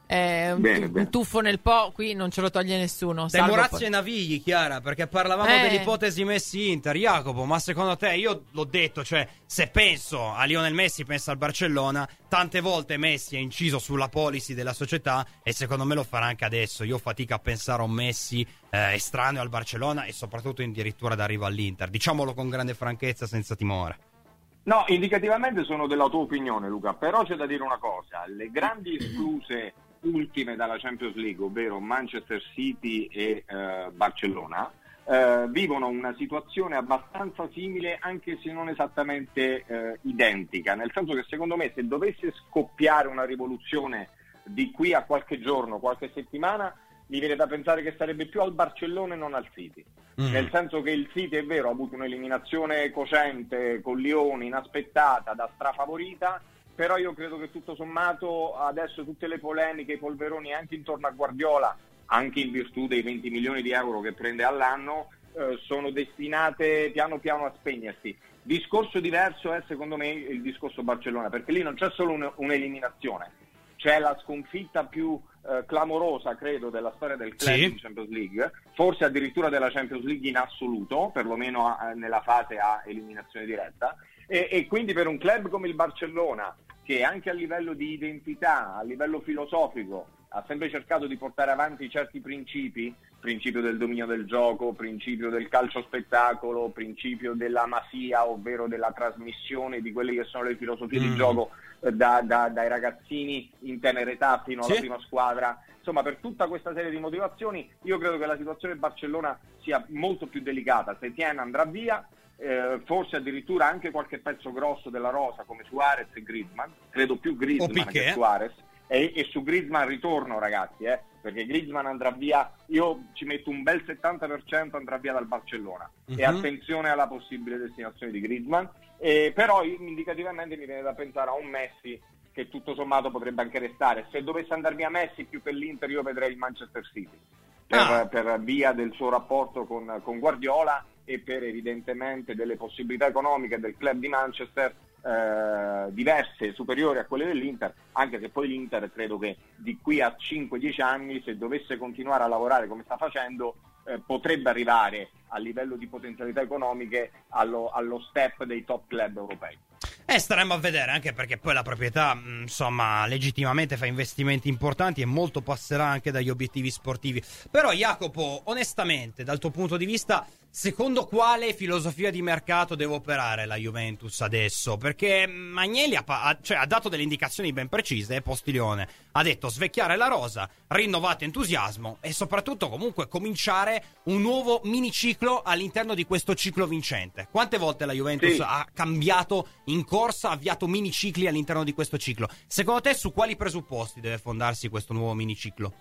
Bene. Un tuffo nel Po qui non ce lo toglie nessuno. Dai Murazzi e Navigli, Chiara, perché parlavamo dell'ipotesi Messi-Inter. Jacopo, ma secondo te, io l'ho detto, cioè, se penso a Lionel Messi, penso al Barcellona, tante volte Messi ha inciso sulla policy della società e secondo me lo farà anche adesso. Io ho fatica a pensare a un Messi estraneo al Barcellona e soprattutto addirittura d'arrivo all'Inter. Diciamolo con grande franchezza, senza timore. No, indicativamente sono della tua opinione, Luca, però c'è da dire una cosa: le grandi escluse ultime dalla Champions League, ovvero Manchester City e Barcellona, vivono una situazione abbastanza simile, anche se non esattamente identica, nel senso che secondo me se dovesse scoppiare una rivoluzione di qui a qualche giorno, qualche settimana, mi viene da pensare che sarebbe più al Barcellona e non al City. Nel senso che il City, è vero, ha avuto un'eliminazione cocente con Lione, inaspettata, da strafavorita, però io credo che tutto sommato adesso tutte le polemiche, i polveroni anche intorno a Guardiola, anche in virtù dei 20 milioni di euro che prende all'anno, sono destinate piano piano a spegnersi. Discorso diverso è secondo me il discorso Barcellona, perché lì non c'è solo un'eliminazione, c'è la sconfitta più clamorosa, credo, della storia del club in Champions League, forse addirittura della Champions League in assoluto, perlomeno nella fase a eliminazione diretta, e quindi per un club come il Barcellona, che anche a livello di identità, a livello filosofico, ha sempre cercato di portare avanti certi principi, principio del dominio del gioco, principio del calcio spettacolo, principio della masia, ovvero della trasmissione di quelle che sono le filosofie di gioco dai ragazzini in tenera età fino alla prima squadra. Insomma, per tutta questa serie di motivazioni io credo che la situazione del Barcellona sia molto più delicata. Setien andrà via, forse addirittura anche qualche pezzo grosso della rosa come Suarez e Griezmann, credo più Griezmann che Suarez, e su Griezmann ritorno, ragazzi, perché Griezmann andrà via, io ci metto un bel 70% andrà via dal Barcellona, e attenzione alla possibile destinazione di Griezmann, però indicativamente mi viene da pensare a un Messi che tutto sommato potrebbe anche restare. Se dovesse andare via Messi più che l'Inter, io vedrei il Manchester City per via del suo rapporto con Guardiola e per evidentemente delle possibilità economiche del club di Manchester diverse, superiori a quelle dell'Inter, anche se poi l'Inter credo che di qui a 5-10 anni, se dovesse continuare a lavorare come sta facendo, potrebbe arrivare a livello di potenzialità economiche allo step dei top club europei. Staremo a vedere, anche perché poi la proprietà, insomma, legittimamente fa investimenti importanti e molto passerà anche dagli obiettivi sportivi. Però, Jacopo, onestamente, dal tuo punto di vista, secondo quale filosofia di mercato deve operare la Juventus adesso? Perché Agnelli ha dato delle indicazioni ben precise, Postilione. Ha detto svecchiare la rosa, rinnovato entusiasmo e soprattutto comunque cominciare un nuovo miniciclo all'interno di questo ciclo vincente. Quante volte la Juventus ha cambiato in corsa, ha avviato minicicli all'interno di questo ciclo? Secondo te su quali presupposti deve fondarsi questo nuovo miniciclo?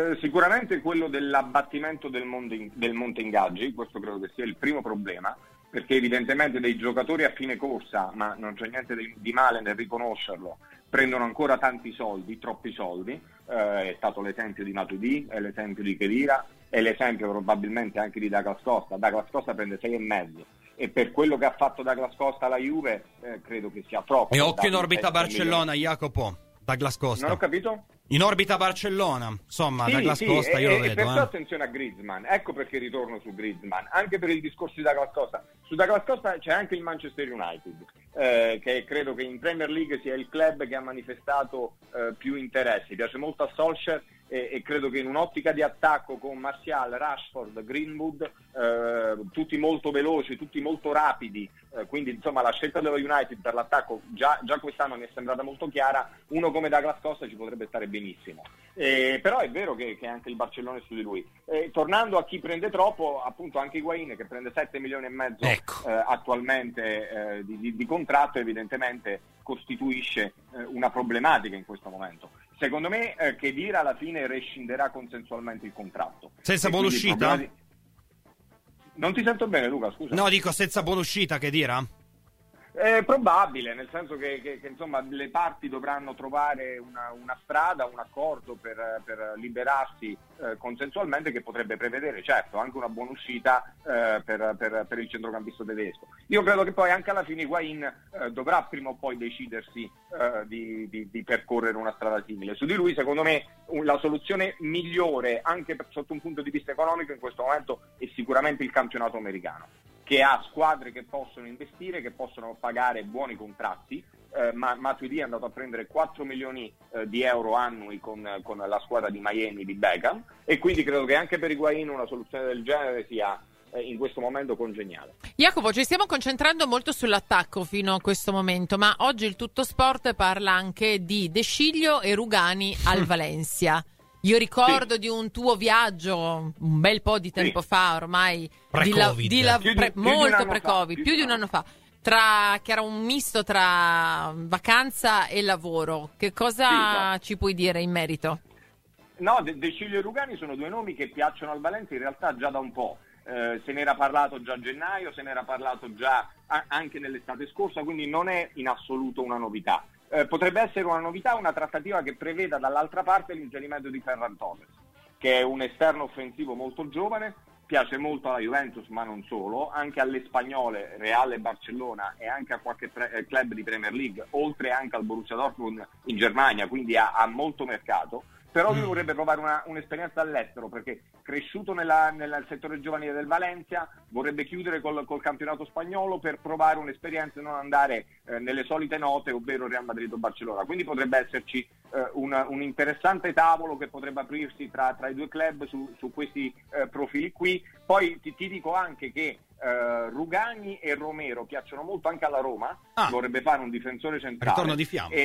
Sicuramente quello dell'abbattimento del monte ingaggi, questo credo che sia il primo problema, perché evidentemente dei giocatori a fine corsa, ma non c'è niente di male nel riconoscerlo, prendono ancora tanti soldi, troppi soldi. È stato l'esempio di Matuidi, è l'esempio di Khedira, è l'esempio probabilmente anche di Douglas Costa. Douglas Costa prende 6,5 e per quello che ha fatto Douglas Costa alla Juve credo che sia troppo. E occhio in orbita Barcellona, Jacopo. Douglas Costa. Non ho capito? In orbita Barcellona, insomma, Sì, Douglas sì, Costa io lo vedo. Perciò attenzione a Griezmann, ecco perché ritorno su Griezmann, anche per il discorso di Douglas Costa. Su Douglas Costa c'è anche il Manchester United, che credo che in Premier League sia il club che ha manifestato più interessi. Piace molto a Solskjaer e credo che in un'ottica di attacco con Martial, Rashford, Greenwood, tutti molto veloci, tutti molto rapidi, quindi insomma la scelta dello United per l'attacco già quest'anno mi è sembrata molto chiara. Uno come Douglas Costa ci potrebbe stare benissimo, però è vero che anche il Barcellona è su di lui. Tornando a chi prende troppo, appunto anche Higuain, che prende 7,5 milioni attualmente di contratto, evidentemente costituisce una problematica in questo momento. Secondo me Khedira alla fine rescinderà consensualmente il contratto. Senza buonuscita? Non ti sento bene, Luca, scusa. No, dico senza buonuscita, Khedira? Probabile, nel senso che insomma le parti dovranno trovare una strada, un accordo per liberarsi consensualmente, che potrebbe prevedere certo anche una buona uscita per il centrocampista tedesco. Io credo che poi anche alla fine Higuain dovrà prima o poi decidersi di percorrere una strada simile. Su di lui secondo me la soluzione migliore anche sotto un punto di vista economico in questo momento è sicuramente il campionato americano, che ha squadre che possono investire, che possono pagare buoni contratti. Matuidi è andato a prendere 4 milioni di euro annui con la squadra di Miami di Beckham, e quindi credo che anche per Higuain una soluzione del genere sia in questo momento congeniale. Jacopo, ci stiamo concentrando molto sull'attacco fino a questo momento, ma oggi il Tutto Sport parla anche di De Sciglio e Rugani al Valencia. Io ricordo di un tuo viaggio un bel po' di tempo fa, ormai molto pre-Covid, più di un anno fa, che era un misto tra vacanza e lavoro. Che cosa ci puoi dire in merito? No, De Sciglio e Rugani sono due nomi che piacciono al Valencia in realtà già da un po'. Se ne era parlato già a gennaio, se ne era parlato già anche nell'estate scorsa, quindi non è in assoluto una novità. Potrebbe essere una novità, una trattativa che preveda dall'altra parte l'inserimento di Ferran Torres, che è un esterno offensivo molto giovane, piace molto alla Juventus ma non solo, anche alle spagnole, Real e Barcellona, e anche a qualche club di Premier League, oltre anche al Borussia Dortmund in Germania, quindi ha molto mercato. Però lui vorrebbe provare un'esperienza all'estero, perché cresciuto nel settore giovanile del Valencia vorrebbe chiudere col campionato spagnolo per provare un'esperienza e non andare nelle solite note, ovvero Real Madrid o Barcellona. Quindi potrebbe esserci un interessante tavolo che potrebbe aprirsi tra i due club su questi profili qui. Poi ti dico anche che Rugani e Romero piacciono molto anche alla Roma, vorrebbe fare un difensore centrale. Ritorno di fiamma.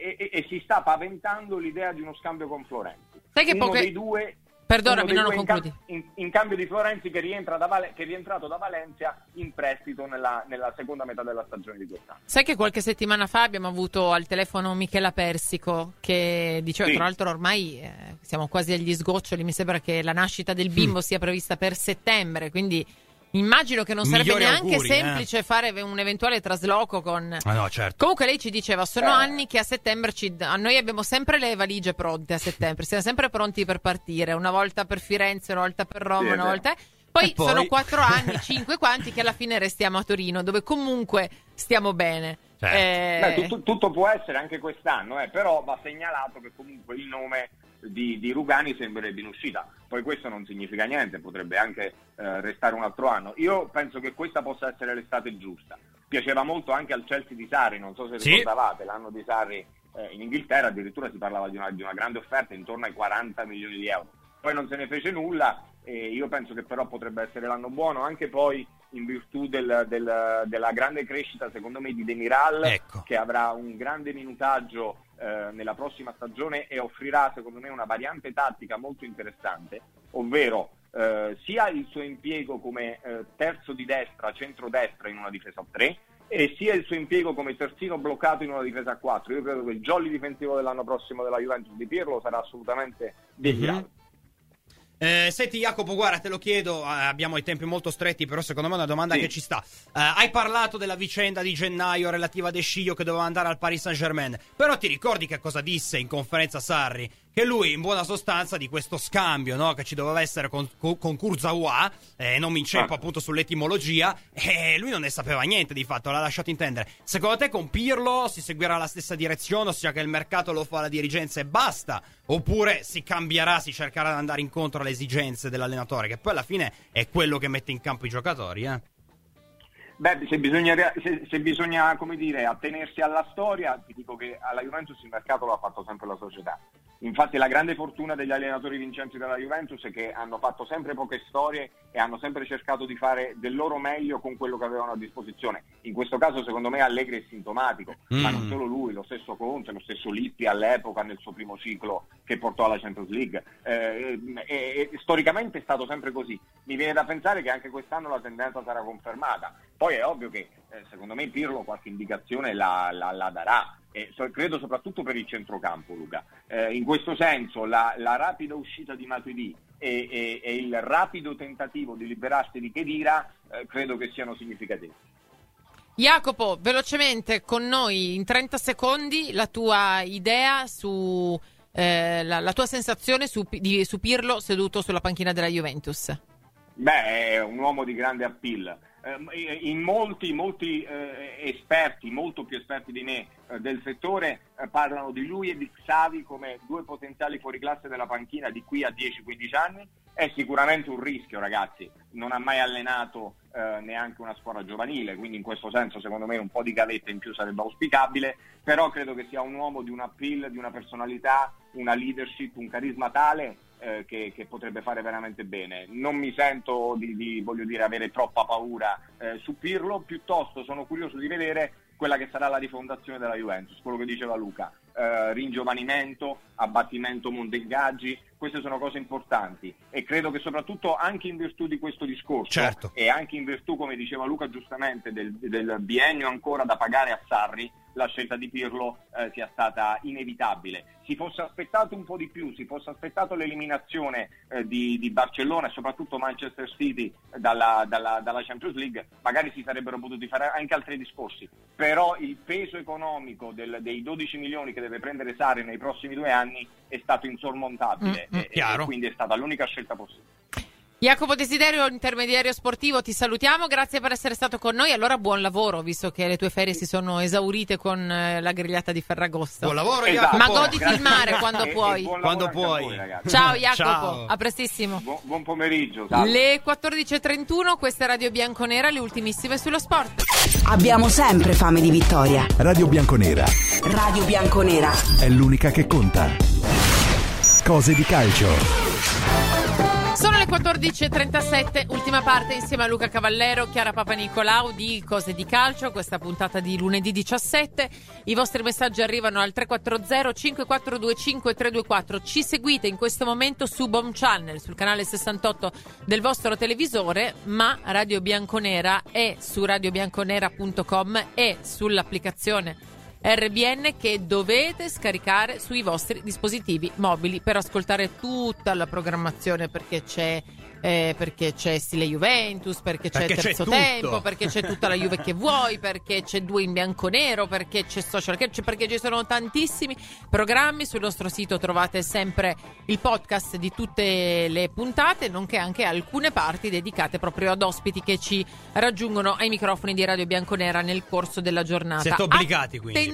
E si sta paventando l'idea di uno scambio con Florenzi. Sai che dei due, perdonami, non lo concludi. In cambio di Florenzi, che è rientrato da Valencia in prestito nella seconda metà della stagione di quest'anno. Sai che qualche settimana fa abbiamo avuto al telefono Michela Persico, che diceva, tra l'altro ormai siamo quasi agli sgoccioli, mi sembra che la nascita del bimbo sia prevista per settembre, quindi immagino che non sarebbe neanche semplice fare un eventuale trasloco con... no, certo. Comunque lei ci diceva, sono anni che a settembre noi abbiamo sempre le valigie pronte a settembre, siamo sempre pronti per partire, una volta per Firenze, una volta per Roma, una volta... Poi sono 4 anni, 5 quanti, che alla fine restiamo a Torino, dove comunque stiamo bene. Certo. Tutto può essere anche quest'anno, però va segnalato che comunque il nome di Rugani sembrerebbe in uscita. Poi questo non significa niente, potrebbe anche restare un altro anno. Io penso che questa possa essere l'estate giusta. Piaceva molto anche al Chelsea di Sarri, non so se ricordavate, l'anno di Sarri in Inghilterra addirittura si parlava di una grande offerta intorno ai 40 milioni di euro. Poi non se ne fece nulla, e io penso che però potrebbe essere l'anno buono, anche poi in virtù della grande crescita secondo me di Demiral, che avrà un grande minutaggio nella prossima stagione e offrirà secondo me una variante tattica molto interessante, ovvero sia il suo impiego come terzo di destra, centrodestra in una difesa a 3, e sia il suo impiego come terzino bloccato in una difesa a 4. Io credo che il jolly difensivo dell'anno prossimo della Juventus di Pirlo sarà assolutamente Demiral. Senti Jacopo, guarda, te lo chiedo, abbiamo i tempi molto stretti, però secondo me è una domanda che ci sta. Hai parlato della vicenda di gennaio relativa a De Sciglio che doveva andare al Paris Saint-Germain, però ti ricordi che cosa disse in conferenza Sarri? Che lui in buona sostanza di questo scambio, no, che ci doveva essere con Kurzawa, non mi inceppo appunto sull'etimologia, e lui non ne sapeva niente di fatto, l'ha lasciato intendere. Secondo te con Pirlo si seguirà la stessa direzione, ossia che il mercato lo fa la dirigenza e basta? Oppure si cambierà, si cercherà di andare incontro alle esigenze dell'allenatore, che poi alla fine è quello che mette in campo i giocatori, Beh, se bisogna, come dire, attenersi alla storia, ti dico che alla Juventus il mercato l'ha fatto sempre la società. Infatti la grande fortuna degli allenatori vincenti della Juventus è che hanno fatto sempre poche storie e hanno sempre cercato di fare del loro meglio con quello che avevano a disposizione. In questo caso secondo me Allegri è sintomatico, ma non solo lui, lo stesso Conte, lo stesso Lippi all'epoca nel suo primo ciclo che portò alla Champions League. Storicamente è stato sempre così. Mi viene da pensare che anche quest'anno la tendenza sarà confermata. Poi è ovvio che secondo me Pirlo qualche indicazione la darà. Credo soprattutto per il centrocampo, Luca. In questo senso la rapida uscita di Matuidi e il rapido tentativo di liberarsi di Khedira credo che siano significativi. Jacopo, velocemente con noi in 30 secondi la tua idea su la tua sensazione su Pirlo seduto sulla panchina della Juventus. Beh, è un uomo di grande appeal. In molti esperti, molto più esperti di me del settore, parlano di lui e di Xavi come due potenziali fuoriclasse della panchina di qui a 10-15 anni. È sicuramente un rischio, ragazzi, non ha mai allenato neanche una squadra giovanile, quindi in questo senso secondo me un po' di gavetta in più sarebbe auspicabile, però credo che sia un uomo di un appeal, di una personalità, una leadership, un carisma tale che potrebbe fare veramente bene. Non mi sento di voglio dire, avere troppa paura su Pirlo, piuttosto sono curioso di vedere quella che sarà la rifondazione della Juventus, quello che diceva Luca, ringiovanimento, abbattimento monte ingaggi, queste sono cose importanti e credo che soprattutto anche in virtù di questo discorso e anche in virtù, come diceva Luca giustamente, del biennio ancora da pagare a Sarri, la scelta di Pirlo sia stata inevitabile. Si fosse aspettato un po' di più, si fosse aspettato l'eliminazione di Barcellona e soprattutto Manchester City dalla Champions League, magari si sarebbero potuti fare anche altri discorsi, però il peso economico dei 12 milioni che deve prendere Sarri nei prossimi 2 anni è stato insormontabile e quindi è stata l'unica scelta possibile. Jacopo Desiderio, intermediario sportivo, ti salutiamo, grazie per essere stato con noi. Allora buon lavoro, visto che le tue ferie si sono esaurite con la grigliata di Ferragosto. Buon lavoro, Jacopo. Ma goditi il mare quando puoi. Quando puoi. Voi, ciao Jacopo, ciao. A prestissimo. Buon pomeriggio. Salve. Le 14.31, questa è Radio Bianconera, le ultimissime sullo sport. Abbiamo sempre fame di vittoria. Radio Bianconera Radio Bianconera è l'unica che conta. Cose di calcio. Sono le 14.37, ultima parte insieme a Luca Cavallero, Chiara Papanicolau di Cose di Calcio, questa puntata di lunedì 17. I vostri messaggi arrivano al 340 5425 324. Ci seguite in questo momento su Bomb Channel, sul canale 68 del vostro televisore, ma Radio Bianconera è su radiobianconera.com e sull'applicazione RBN che dovete scaricare sui vostri dispositivi mobili per ascoltare tutta la programmazione, perché c'è stile Juventus, perché c'è terzo tempo, perché c'è tutta la Juve che vuoi, perché c'è 2 in bianconero, perché c'è social, perché ci sono tantissimi programmi. Sul nostro sito trovate sempre il podcast di tutte le puntate, nonché anche alcune parti dedicate proprio ad ospiti che ci raggiungono ai microfoni di Radio Bianconera nel corso della giornata. Siete obbligati, quindi.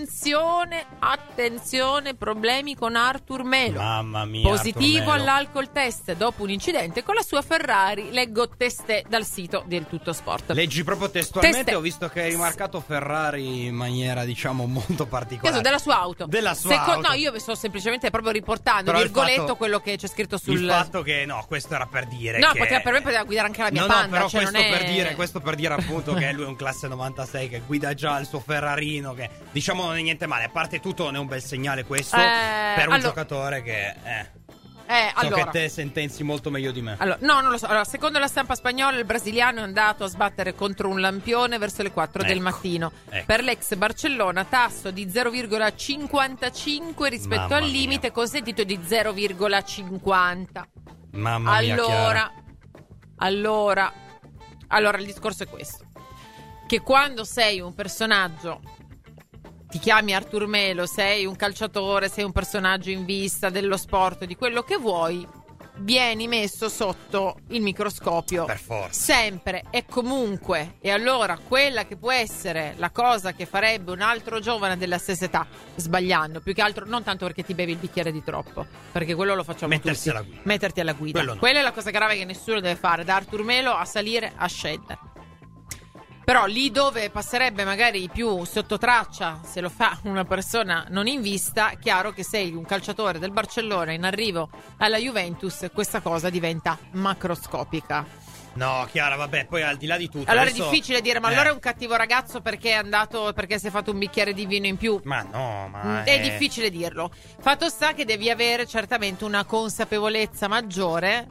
Attenzione, problemi con Arthur Melo. Mamma mia. Positivo all'alcol test dopo un incidente con la sua Ferrari. Leggo teste dal sito del Tutto Sport. Leggi proprio testualmente. Ho visto che hai rimarcato Ferrari in maniera, diciamo, molto particolare. Della sua auto. Auto. No, io sto semplicemente proprio riportando, però virgoletto, quello che c'è scritto sul... Il fatto che, no, questo era per dire no, che... per me poteva guidare anche la mia Panda. No, però cioè questo per dire appunto che lui è un classe 96 che guida già il suo Ferrarino, che diciamo non è niente male. A parte tutto non è un bel segnale questo per un giocatore che... allora, che te sentenzi molto meglio di me. Allora, no, non lo so. Allora, secondo la stampa spagnola, il brasiliano è andato a sbattere contro un lampione verso le 4 del mattino. Per l'ex Barcellona, tasso di 0,55 rispetto al limite consentito di 0,50. Mamma mia, Chiara. Allora, il discorso è questo: che quando sei un personaggio, ti chiami Artur Melo, sei un calciatore, sei un personaggio in vista dello sport, di quello che vuoi, vieni messo sotto il microscopio. Per forza. Sempre e comunque. E allora quella che può essere la cosa che farebbe un altro giovane della stessa età, sbagliando, più che altro, non tanto perché ti bevi il bicchiere di troppo, perché quello lo facciamo Mettersi tutti. alla guida. Metterti alla guida. No. Quella è la cosa grave che nessuno deve fare, da Artur Melo a salire, a scendere. Però lì dove passerebbe magari più sotto traccia, se lo fa una persona non in vista, chiaro che sei un calciatore del Barcellona in arrivo alla Juventus, questa cosa diventa macroscopica. No, Chiara, vabbè, poi al di là di tutto. Allora adesso... è difficile dire, ma allora è un cattivo ragazzo perché è andato, perché si è fatto un bicchiere di vino in più. Ma no, ma è difficile dirlo. Fatto sta che devi avere certamente una consapevolezza maggiore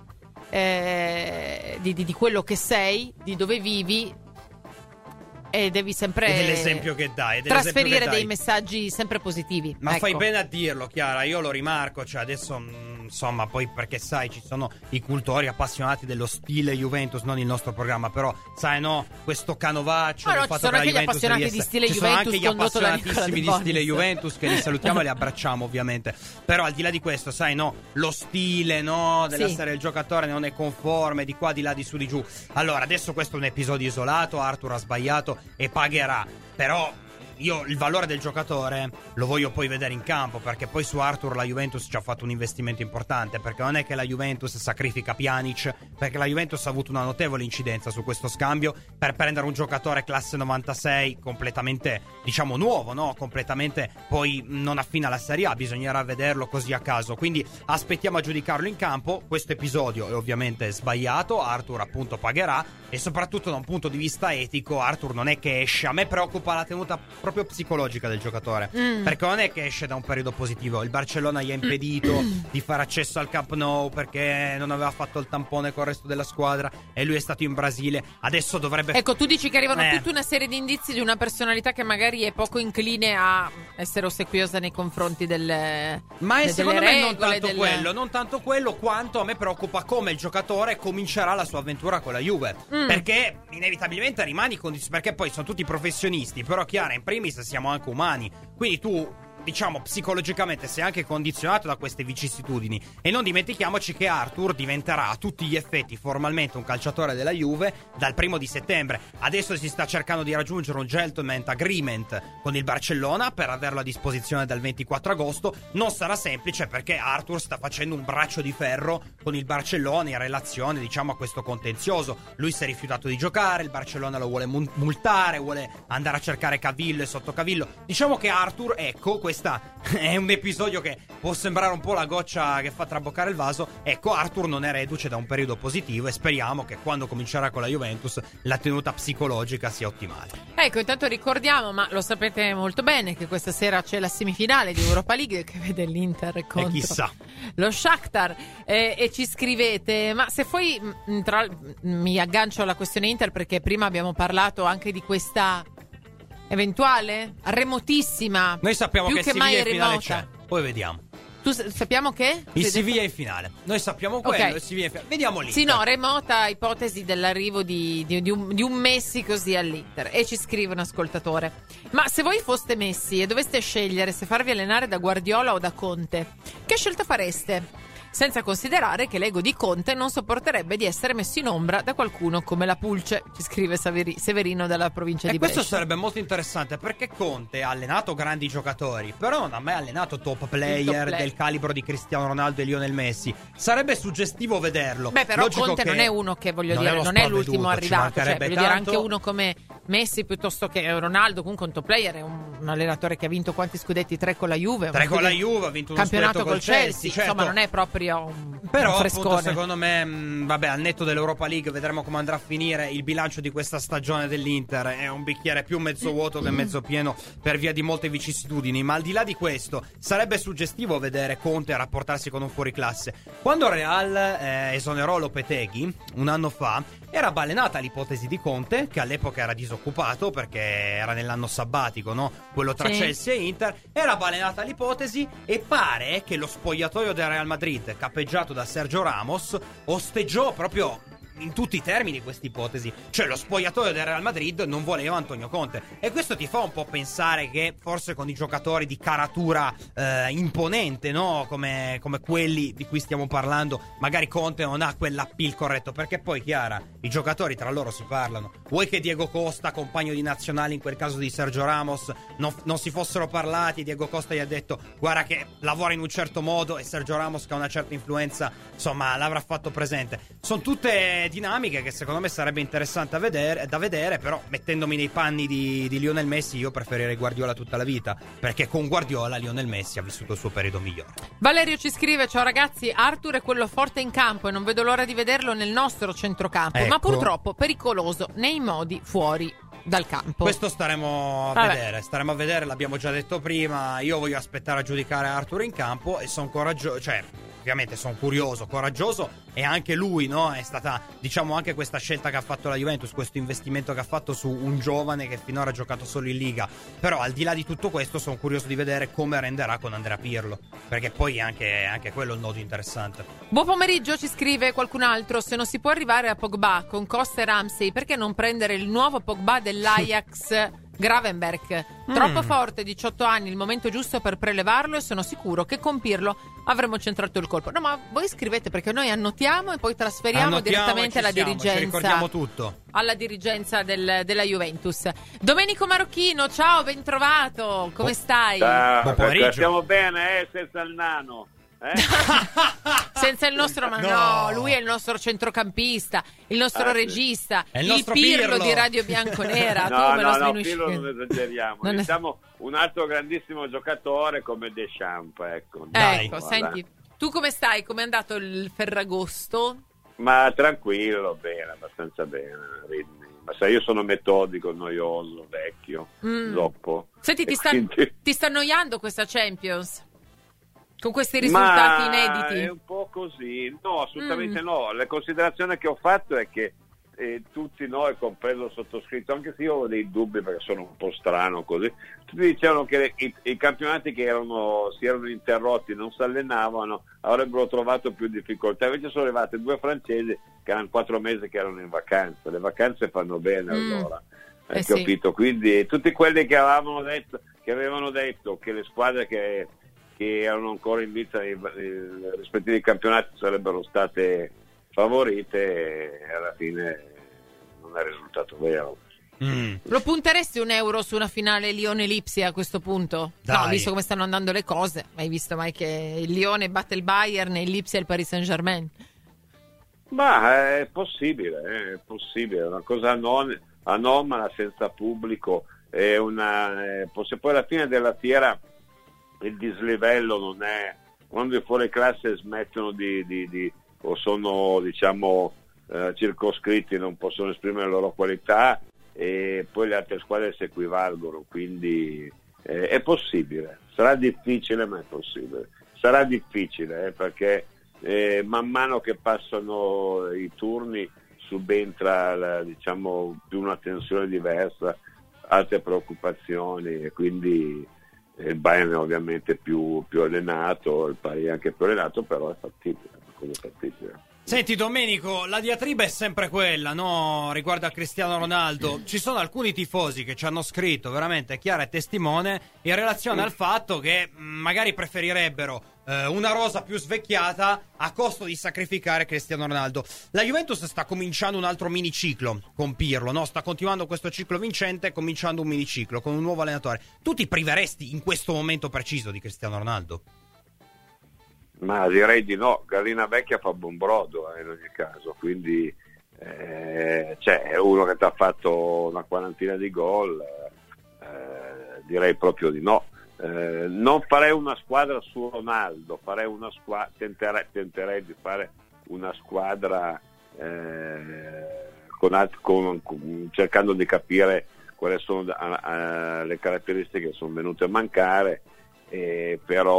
di quello che sei, di dove vivi. E devi sempre dell'esempio che dai, trasferire dei messaggi sempre positivi. Ma ecco. Fai bene a dirlo, Chiara, io lo rimarco, cioè adesso insomma, poi perché sai, ci sono i cultori appassionati dello stile Juventus, non il nostro programma, però sai, no, questo canovaccio del fatto che la Juventus ci sono anche gli appassionati di stile ci Juventus, sono anche gli appassionatissimi di stile Bonis. Juventus che li salutiamo e li abbracciamo ovviamente. Però al di là di questo, sai, no, lo stile, no, dell'essere il giocatore non è conforme di qua, di là, di su, di giù. Allora, adesso questo è un episodio isolato, Arthur ha sbagliato e pagherà, però io il valore del giocatore lo voglio poi vedere in campo, perché poi su Arthur la Juventus ci ha fatto un investimento importante, perché non è che la Juventus sacrifica Pjanic, perché la Juventus ha avuto una notevole incidenza su questo scambio per prendere un giocatore classe 96 completamente, diciamo, nuovo, no? Completamente poi non affine alla Serie A, bisognerà vederlo così a caso, quindi aspettiamo a giudicarlo in campo. Questo episodio è ovviamente sbagliato, Arthur appunto pagherà, e soprattutto da un punto di vista etico Arthur non è che esce, a me preoccupa la tenuta proprio psicologica del giocatore, perché non è che esce da un periodo positivo, il Barcellona gli ha impedito di fare accesso al Camp Nou perché non aveva fatto il tampone con il resto della squadra e lui è stato in Brasile, adesso dovrebbe... Ecco, tu dici che arrivano tutta una serie di indizi di una personalità che magari è poco incline a essere ossequiosa nei confronti delle ma è secondo me regole, non tanto quello quanto a me preoccupa come il giocatore comincerà la sua avventura con la Juve, perché inevitabilmente rimani perché poi sono tutti professionisti, però Chiara, in primis siamo anche umani, quindi tu, diciamo, psicologicamente sei anche condizionato da queste vicissitudini, e non dimentichiamoci che Arthur diventerà a tutti gli effetti formalmente un calciatore della Juve dal 1 settembre. Adesso si sta cercando di raggiungere un gentleman agreement con il Barcellona per averlo a disposizione dal 24 agosto. Non sarà semplice perché Arthur sta facendo un braccio di ferro con il Barcellona in relazione, diciamo, a questo contenzioso. Lui si è rifiutato di giocare, il Barcellona lo vuole multare, vuole andare a cercare Cavillo e sotto Cavillo. Diciamo che Arthur, ecco, questo è un episodio che può sembrare un po' la goccia che fa traboccare il vaso. Ecco, Arthur non è reduce da un periodo positivo e speriamo che quando comincerà con la Juventus la tenuta psicologica sia ottimale. Ecco, intanto ricordiamo, ma lo sapete molto bene, che questa sera c'è la semifinale di Europa League che vede l'Inter contro chissà lo Shakhtar, e ci scrivete, ma se poi mi aggancio alla questione Inter perché prima abbiamo parlato anche di questa eventuale, remotissima. Noi sappiamo più che che Siviglia mai in finale remota. c'è, poi vediamo. Sappiamo che? Il Siviglia in finale. Noi sappiamo quello, Okay. il Siviglia in finale. Vediamo lì. Sì, no, remota ipotesi dell'arrivo di un Messi così all'Inter. E ci scrive un ascoltatore: ma se voi foste Messi e doveste scegliere se farvi allenare da Guardiola o da Conte, che scelta fareste? Senza considerare che l'ego di Conte non sopporterebbe di essere messo in ombra da qualcuno come la Pulce, ci scrive Severino dalla provincia di Brescia. Questo sarebbe molto interessante, perché Conte ha allenato grandi giocatori, però non ha mai allenato top player del calibro di Cristiano Ronaldo e Lionel Messi. Sarebbe suggestivo vederlo. Beh, però Logico Conte che non è uno che, voglio non dire, è non è l'ultimo sprovveduto, arrivato, cioè, voglio dire, anche tanto. uno come Messi piuttosto che Ronaldo, comunque un top player, è un allenatore che ha vinto quanti scudetti? 3 con la Juve. 3 con la Juve, ha vinto uno campionato scudetto col Chelsea, certo. insomma non è proprio un però frescone. appunto secondo me vabbè, al netto dell'Europa League vedremo come andrà a finire il bilancio di questa stagione dell'Inter. È un bicchiere più mezzo vuoto che mezzo pieno per via di molte vicissitudini, ma al di là di questo sarebbe suggestivo vedere Conte rapportarsi con un fuoriclasse. Quando Real esonerò Lopetegui un anno fa, era balenata l'ipotesi di Conte, che all'epoca era disoccupato perché era nell'anno sabbatico, no? Quello tra Chelsea e Inter. Era balenata l'ipotesi e pare che lo spogliatoio del Real Madrid, capeggiato da Sergio Ramos, osteggiò proprio in tutti i termini questa ipotesi. Cioè lo spogliatoio del Real Madrid non voleva Antonio Conte, e questo ti fa un po' pensare che forse con i giocatori di caratura imponente, no? Come quelli di cui stiamo parlando, magari Conte non ha quell'appeal corretto, perché poi, Chiara, i giocatori tra loro si parlano. Vuoi che Diego Costa, compagno di nazionale in quel caso di Sergio Ramos, non si fossero parlati, Diego Costa gli ha detto guarda che lavora in un certo modo, e Sergio Ramos, che ha una certa influenza, insomma, l'avrà fatto presente. Sono tutte dinamiche che secondo me sarebbe interessante da vedere, però mettendomi nei panni di Lionel Messi, io preferirei Guardiola tutta la vita, perché con Guardiola Lionel Messi ha vissuto il suo periodo migliore. Valerio ci scrive: ciao ragazzi, Arthur è quello forte in campo e non vedo l'ora di vederlo nel nostro centrocampo, ma purtroppo pericoloso nei modi fuori dal campo. Questo staremo a vedere, l'abbiamo già detto prima. Io voglio aspettare a giudicare Arthur in campo, e sono coraggioso, cioè ovviamente sono curioso, coraggioso, e anche lui, no? È stata, diciamo, anche questa scelta che ha fatto la Juventus, questo investimento che ha fatto su un giovane che finora ha giocato solo in Liga. Però al di là di tutto questo sono curioso di vedere come renderà con Andrea Pirlo, perché poi anche quello è un nodo interessante. Buon pomeriggio, ci scrive qualcun altro: se non si può arrivare a Pogba con Costa e Ramsey, perché non prendere il nuovo Pogba dell'Ajax? Gravenberch, troppo forte, 18 anni, il momento giusto per prelevarlo, e sono sicuro che con Pirlo avremo centrato il colpo. No, ma voi scrivete, perché noi annotiamo e poi trasferiamo direttamente alla dirigenza. Ci ricordiamo tutto. Alla dirigenza della Juventus. Domenico Marocchino, ciao, ben trovato. Come stai? Buon pomeriggio. Stiamo bene, senza il nano. Senza il nostro, ma no, lui è il nostro centrocampista, il nostro regista, il Pirlo di Radio Bianconera. No, Pirlo non esageriamo. Diciamo un altro grandissimo giocatore come Deschamps, ecco. Ecco, senti, tu come stai? Come è andato il Ferragosto? Ma tranquillo, bene, abbastanza bene. Ma sai, io sono metodico, noioso, vecchio, zoppo. Senti, ti sta annoiando questa Champions? Con questi risultati inediti? È un po' così. No, assolutamente no. La considerazione che ho fatto è che tutti noi, compreso il sottoscritto, anche se io ho dei dubbi perché sono un po' strano così, tutti dicevano che i campionati che si erano interrotti, non si allenavano, avrebbero trovato più difficoltà. Invece sono arrivate 2 francesi che erano 4 mesi che erano in vacanza. Le vacanze fanno bene allora. Hai capito? Sì. Quindi tutti quelli che avevano detto che le squadre che erano ancora in vita nei rispettivi campionati sarebbero state favorite, e alla fine non è risultato vero. Lo punteresti €1 su una finale Lione-Lipsia a questo punto? Dai. No, visto come stanno andando le cose. Hai visto mai che il Lione batte il Bayern e il Lipsia il Paris Saint-Germain? Ma è possibile, è una cosa anomala, senza pubblico, è se poi alla fine della fiera il dislivello non è, quando i fuori classe smettono o sono, diciamo, circoscritti, non possono esprimere le loro qualità, e poi le altre squadre si equivalgono, quindi è possibile, sarà difficile, ma è possibile. Sarà difficile perché man mano che passano i turni subentra diciamo più una tensione diversa, altre preoccupazioni, e quindi il Bayern è ovviamente più allenato, il Paris anche più allenato, però è fattibile. Senti Domenico, la diatriba è sempre quella, no? Riguardo a Cristiano Ronaldo. Ci sono alcuni tifosi che ci hanno scritto, veramente Chiara è testimone, in relazione al fatto che magari preferirebbero una rosa più svecchiata a costo di sacrificare Cristiano Ronaldo. La Juventus sta cominciando un altro miniciclo con Pirlo, no? Sta continuando questo ciclo vincente, cominciando un miniciclo con un nuovo allenatore. Tu ti priveresti in questo momento preciso di Cristiano Ronaldo? Ma direi di no, gallina vecchia fa buon brodo in ogni caso, quindi è uno che ti ha fatto una quarantina di gol, direi proprio di no. Non farei una squadra su Ronaldo, tenterei di fare una squadra cercando di capire quali sono le caratteristiche che sono venute a mancare,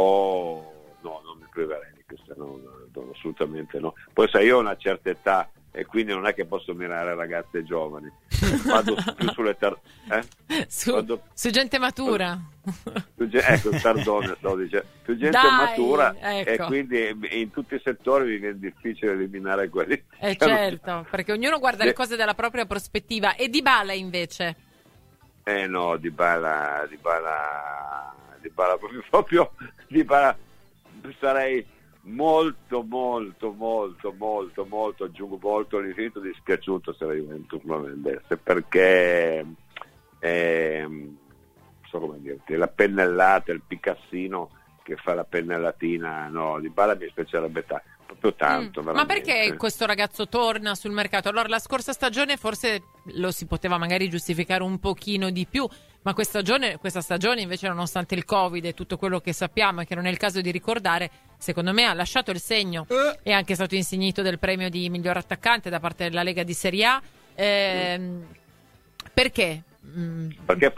però no, non mi priverei di Cristiano Ronaldo, assolutamente no. Poi sai, io ho una certa età, e quindi non è che posso mirare ragazze giovani, vado più sulle su gente matura. Ecco, Tardone stavo dicendo, più gente matura, ecco. E quindi in tutti i settori mi viene difficile eliminare quelli. Certo, perché ognuno guarda le cose dalla propria prospettiva. E Dybala invece? No, Dybala proprio Dybala, sarei molto, aggiungo molto all'infinito dispiaciuto se la Juventus non vendesse, perché so come dirti, la pennellata, il picassino che fa la pennellatina, no, Dybala mi spiacerebbe proprio tanto. Ma perché questo ragazzo torna sul mercato? Allora, la scorsa stagione forse lo si poteva magari giustificare un pochino di più, ma questa stagione invece, nonostante il Covid e tutto quello che sappiamo e che non è il caso di ricordare, secondo me ha lasciato il segno. È anche stato insignito del premio di miglior attaccante da parte della Lega di Serie A. Perché? Perché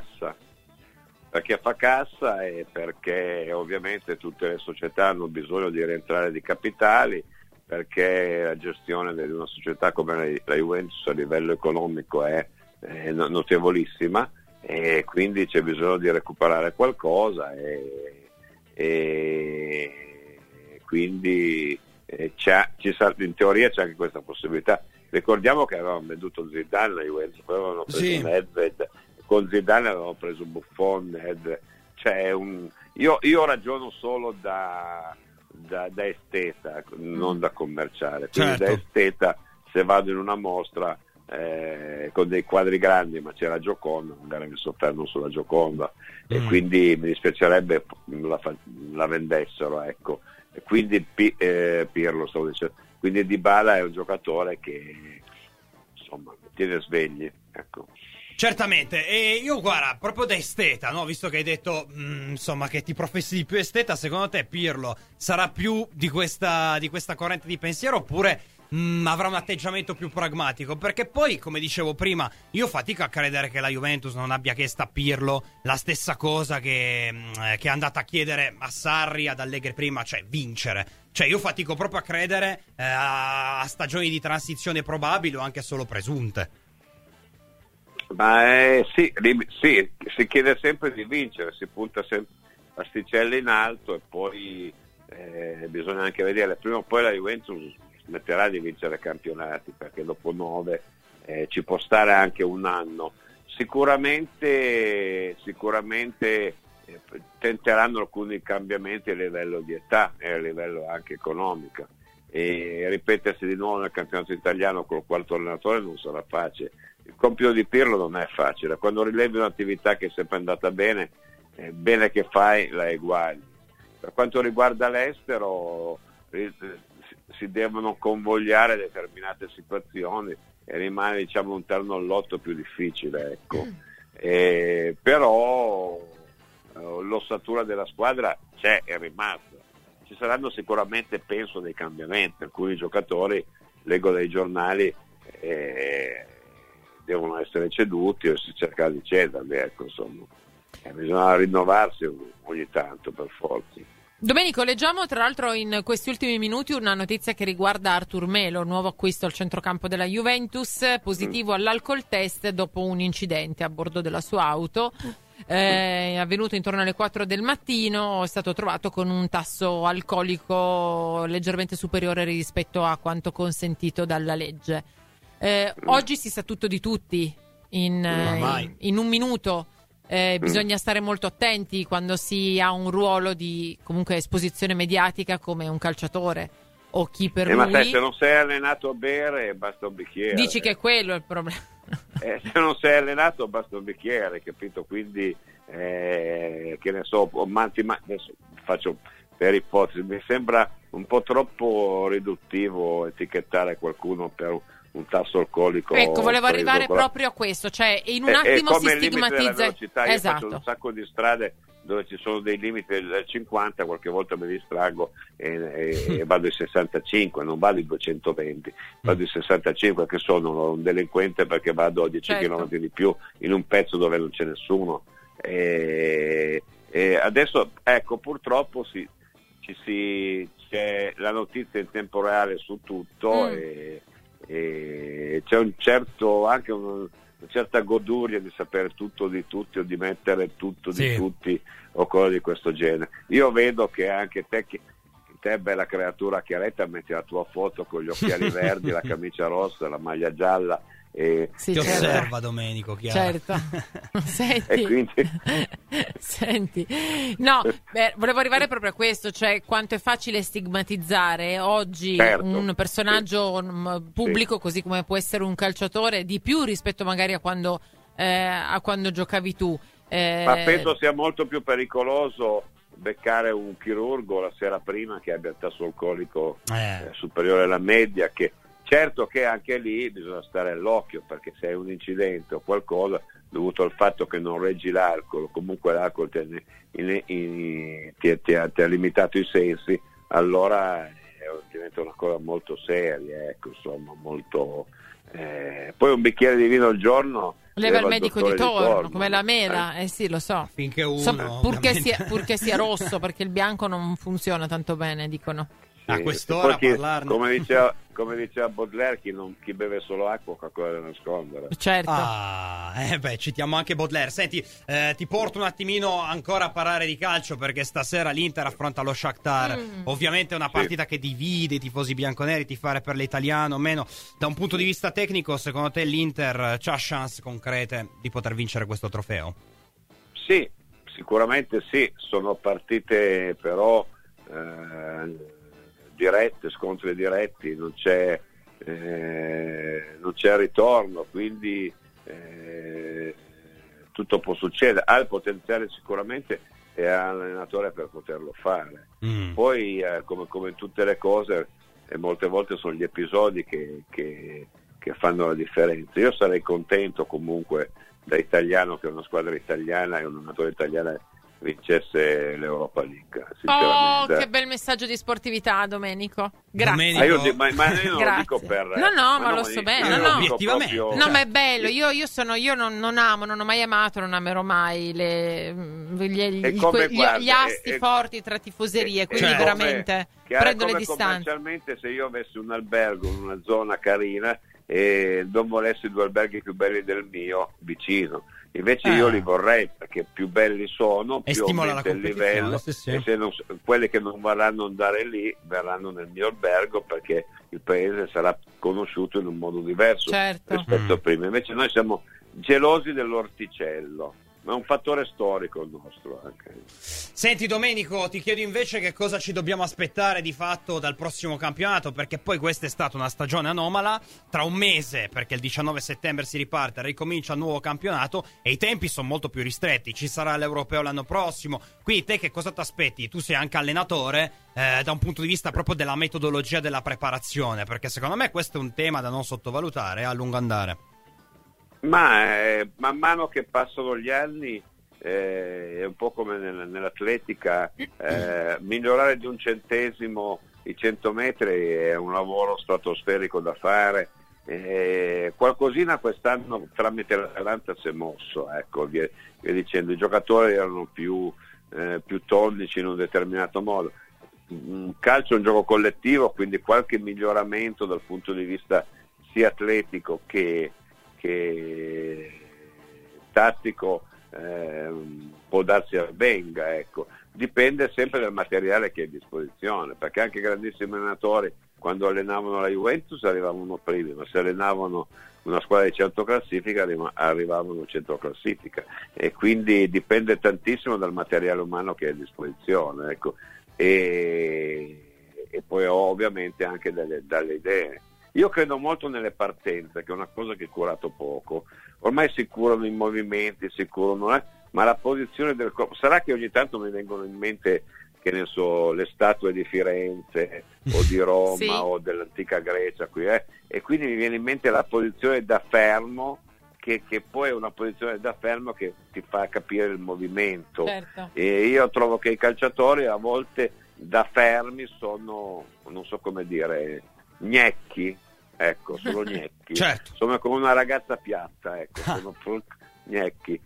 fa cassa e perché ovviamente tutte le società hanno bisogno di rientrare di capitali, perché la gestione di una società come la Juventus a livello economico è notevolissima, e quindi c'è bisogno di recuperare qualcosa e quindi in teoria c'è anche questa possibilità. Ricordiamo che avevano venduto Zidane, la Juventus, poi avevano preso Nedved, con Zidane avevano preso Buffon, Nedved. Io ragiono solo da esteta, non da commerciale, quindi da esteta, se vado in una mostra con dei quadri grandi, ma c'era Gioconda, magari mi soffermo sulla Gioconda, e quindi mi dispiacerebbe la vendessero, ecco. E quindi Pirlo, stavo dicendo, quindi Dybala è un giocatore che insomma tiene svegli, ecco. Certamente, e io guarda, proprio da esteta, no? Visto che hai detto insomma che ti professi di più esteta, secondo te Pirlo sarà più di questa corrente di pensiero, oppure avrà un atteggiamento più pragmatico? Perché poi, come dicevo prima, io fatico a credere che la Juventus non abbia chiesto a Pirlo la stessa cosa che è andata a chiedere a Sarri, ad Allegri prima, cioè vincere. Cioè io fatico proprio a credere a stagioni di transizione probabili o anche solo presunte. Ma sì, si chiede sempre di vincere, si punta sempre asticelle in alto, e poi bisogna anche vedere, prima o poi la Juventus smetterà di vincere campionati, perché dopo 9 ci può stare anche un anno. Sicuramente tenteranno alcuni cambiamenti a livello di età e a livello anche economico, e ripetersi di nuovo nel campionato italiano col quarto allenatore non sarà facile. Il compito di Pirlo non è facile, quando rilevi un'attività che è sempre andata bene, bene che fai la eguagli. Per quanto riguarda l'estero, si devono convogliare determinate situazioni e rimane, diciamo, un terno all'otto più difficile, ecco. Però l'ossatura della squadra c'è, è rimasta. Ci saranno sicuramente, penso, dei cambiamenti. Alcuni giocatori, leggo dai giornali, devono essere ceduti o si cerca di cederli, ecco, insomma. Bisogna rinnovarsi ogni tanto, per forza. Domenico, leggiamo tra l'altro in questi ultimi minuti una notizia che riguarda Arthur Melo, nuovo acquisto al centrocampo della Juventus, positivo all'alcol test dopo un incidente a bordo della sua auto. È avvenuto intorno alle 4 del mattino, è stato trovato con un tasso alcolico leggermente superiore rispetto a quanto consentito dalla legge. Oggi si sa tutto di tutti in un minuto. Bisogna stare molto attenti quando si ha un ruolo di comunque esposizione mediatica come un calciatore o chi per lui. Ma se non sei allenato a bere basta un bicchiere. Dici che è quello il problema. Se non sei allenato basta un bicchiere, capito? Quindi che ne so, adesso faccio per ipotesi, mi sembra un po' troppo riduttivo etichettare qualcuno per un tasso alcolico. Ecco, volevo arrivare proprio a questo, cioè in un attimo si stigmatizza. Esatto. Io faccio un sacco di strade dove ci sono dei limiti del 50, qualche volta mi distraggo e vado ai 65, non vado ai 220, vado ai 65, che sono un delinquente perché vado a 10 km di più in un pezzo dove non c'è nessuno. E adesso, ecco, purtroppo c'è la notizia in tempo reale su tutto, e e c'è anche una certa goduria di sapere tutto di tutti o di mettere tutto di tutti o cose di questo genere. Io vedo che anche te bella creatura Chiaretta, metti la tua foto con gli occhiali verdi, la camicia rossa, la maglia gialla e ti osserva Domenico, Chiara. Certo. Senti, e quindi... Senti, no, volevo arrivare proprio a questo, cioè quanto è facile stigmatizzare oggi un personaggio pubblico, così come può essere un calciatore, di più rispetto magari a quando giocavi tu. Ma penso sia molto più pericoloso beccare un chirurgo la sera prima che abbia il tasso alcolico superiore alla media, che certo che anche lì bisogna stare all'occhio, perché se è un incidente o qualcosa dovuto al fatto che non reggi l'alcol, comunque l'alcol ti ha limitato i sensi, allora diventa una cosa molto seria, ecco, insomma, molto poi un bicchiere di vino al giorno leva il medico di torno, come la mela, sì, lo so. Finché uno purché sia rosso, perché il bianco non funziona tanto bene, dicono. A quest'ora parlarne. Come diceva Baudelaire, chi beve solo acqua ha qualcosa da nascondere. Certo. Citiamo anche Baudelaire. Senti, ti porto un attimino ancora a parlare di calcio, perché stasera l'Inter affronta lo Shakhtar. Ovviamente è una partita che divide i tifosi bianconeri, tifare per l'italiano o meno. Da un punto di vista tecnico, secondo te l'Inter c'ha chance concrete di poter vincere questo trofeo? Sì, sicuramente sì. Sono partite però dirette, scontri diretti, non c'è ritorno, quindi tutto può succedere. Ha il potenziale sicuramente e ha l'allenatore per poterlo fare. Poi come in tutte le cose, molte volte sono gli episodi che fanno la differenza. Io sarei contento comunque da italiano che una squadra italiana e un allenatore italiano vincesse l'Europa League, sinceramente. Oh, che bel messaggio di sportività, Domenico. Grazie. Ma io non lo dico per... ma lo so bene. No. Obiettivamente. No, ma è bello. Io non ho mai amato, non amerò mai gli asti forti tra tifoserie, quindi veramente prendo le distanze. Commercialmente, se io avessi un albergo in una zona carina e non volessi due alberghi più belli del mio vicino, invece io li vorrei, perché più belli sono, e più aumenta il livello, sì. E se quelli che non vorranno andare lì verranno nel mio albergo, perché il paese sarà conosciuto in un modo diverso rispetto a prima. Invece noi siamo gelosi dell'orticello, ma è un fattore storico il nostro anche. Senti Domenico, ti chiedo invece che cosa ci dobbiamo aspettare di fatto dal prossimo campionato, perché poi questa è stata una stagione anomala. Tra un mese, perché il 19 settembre si riparte, ricomincia il nuovo campionato e i tempi sono molto più ristretti, ci sarà l'Europeo l'anno prossimo, quindi te che cosa ti aspetti? Tu sei anche allenatore, da un punto di vista proprio della metodologia della preparazione, perché secondo me questo è un tema da non sottovalutare a lungo andare. Ma man mano che passano gli anni è un po' come nell'atletica, migliorare di un centesimo i 100 metri è un lavoro stratosferico da fare. Qualcosina quest'anno tramite l'Atalanta si è mosso, ecco, via dicendo. I giocatori erano più tonici in un determinato modo. Calcio è un gioco collettivo, quindi qualche miglioramento dal punto di vista sia atletico che tattico può darsi avvenga, ecco. Dipende sempre dal materiale che è a disposizione, perché anche grandissimi allenatori quando allenavano la Juventus arrivavano primi, ma se allenavano una squadra di centroclassifica arrivavano centroclassifica, e quindi dipende tantissimo dal materiale umano che è a disposizione, ecco. E poi ovviamente anche dalle idee. Io credo molto nelle partenze, che è una cosa che ho curato poco. Ormai si curano i movimenti, ma la posizione del corpo. Sarà che ogni tanto mi vengono in mente, che ne so, le statue di Firenze o di Roma sì, o dell'antica Grecia qui, e quindi mi viene in mente la posizione da fermo, che poi è una posizione da fermo che ti fa capire il movimento. Certo. E io trovo che i calciatori a volte da fermi sono, non so come dire, gnecchi, ecco, sono gnecchi. Certo. Sono come una ragazza piatta, ecco, sono gnecchi.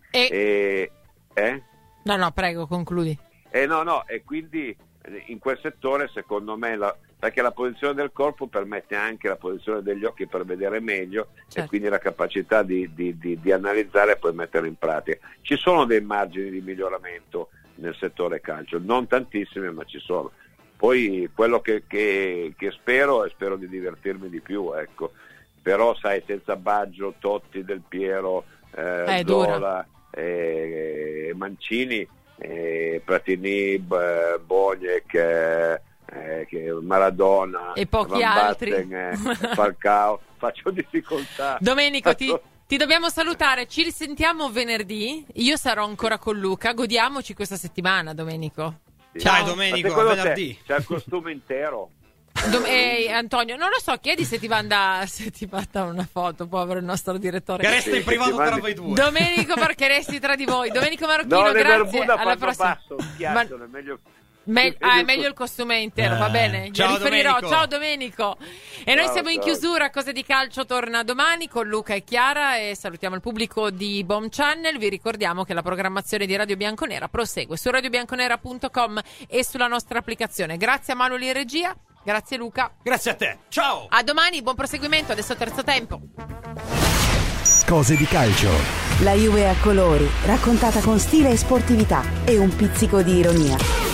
No, prego, concludi. E quindi in quel settore secondo me perché la posizione del corpo permette anche la posizione degli occhi per vedere meglio, e quindi la capacità di analizzare e poi mettere in pratica. Ci sono dei margini di miglioramento nel settore calcio, non tantissimi, ma ci sono. Poi quello che spero di divertirmi di più, ecco. Però sai, senza Baggio, Totti, Del Piero, Zola, Mancini, Platini, Boniek, Maradona e pochi Van altri, Basten, Falcao, faccio difficoltà. Domenico, ti dobbiamo salutare, ci risentiamo venerdì, io sarò ancora con Luca, godiamoci questa settimana, Domenico. Ciao Domenico, a venerdì. C'è il costume intero. Antonio, non lo so, chiedi se ti manda una foto, povero il nostro direttore. Che resta in privato tra voi due. Domenico, perché resti tra di voi. Domenico Marocchino, no, grazie. Alla prossima. Basso, meglio. È meglio il costume intero, va bene? Ciao, riferirò. Domenico. Ciao Domenico. E noi siamo in chiusura. Cose di calcio torna domani con Luca e Chiara, e salutiamo il pubblico di Bomb Channel. Vi ricordiamo che la programmazione di Radio Bianconera prosegue su radiobianconera.com e sulla nostra applicazione. Grazie a Manuel in regia, grazie Luca. Grazie a te. Ciao. A domani, buon proseguimento. Adesso terzo tempo. Cose di calcio. La Juve a colori, raccontata con stile e sportività e un pizzico di ironia.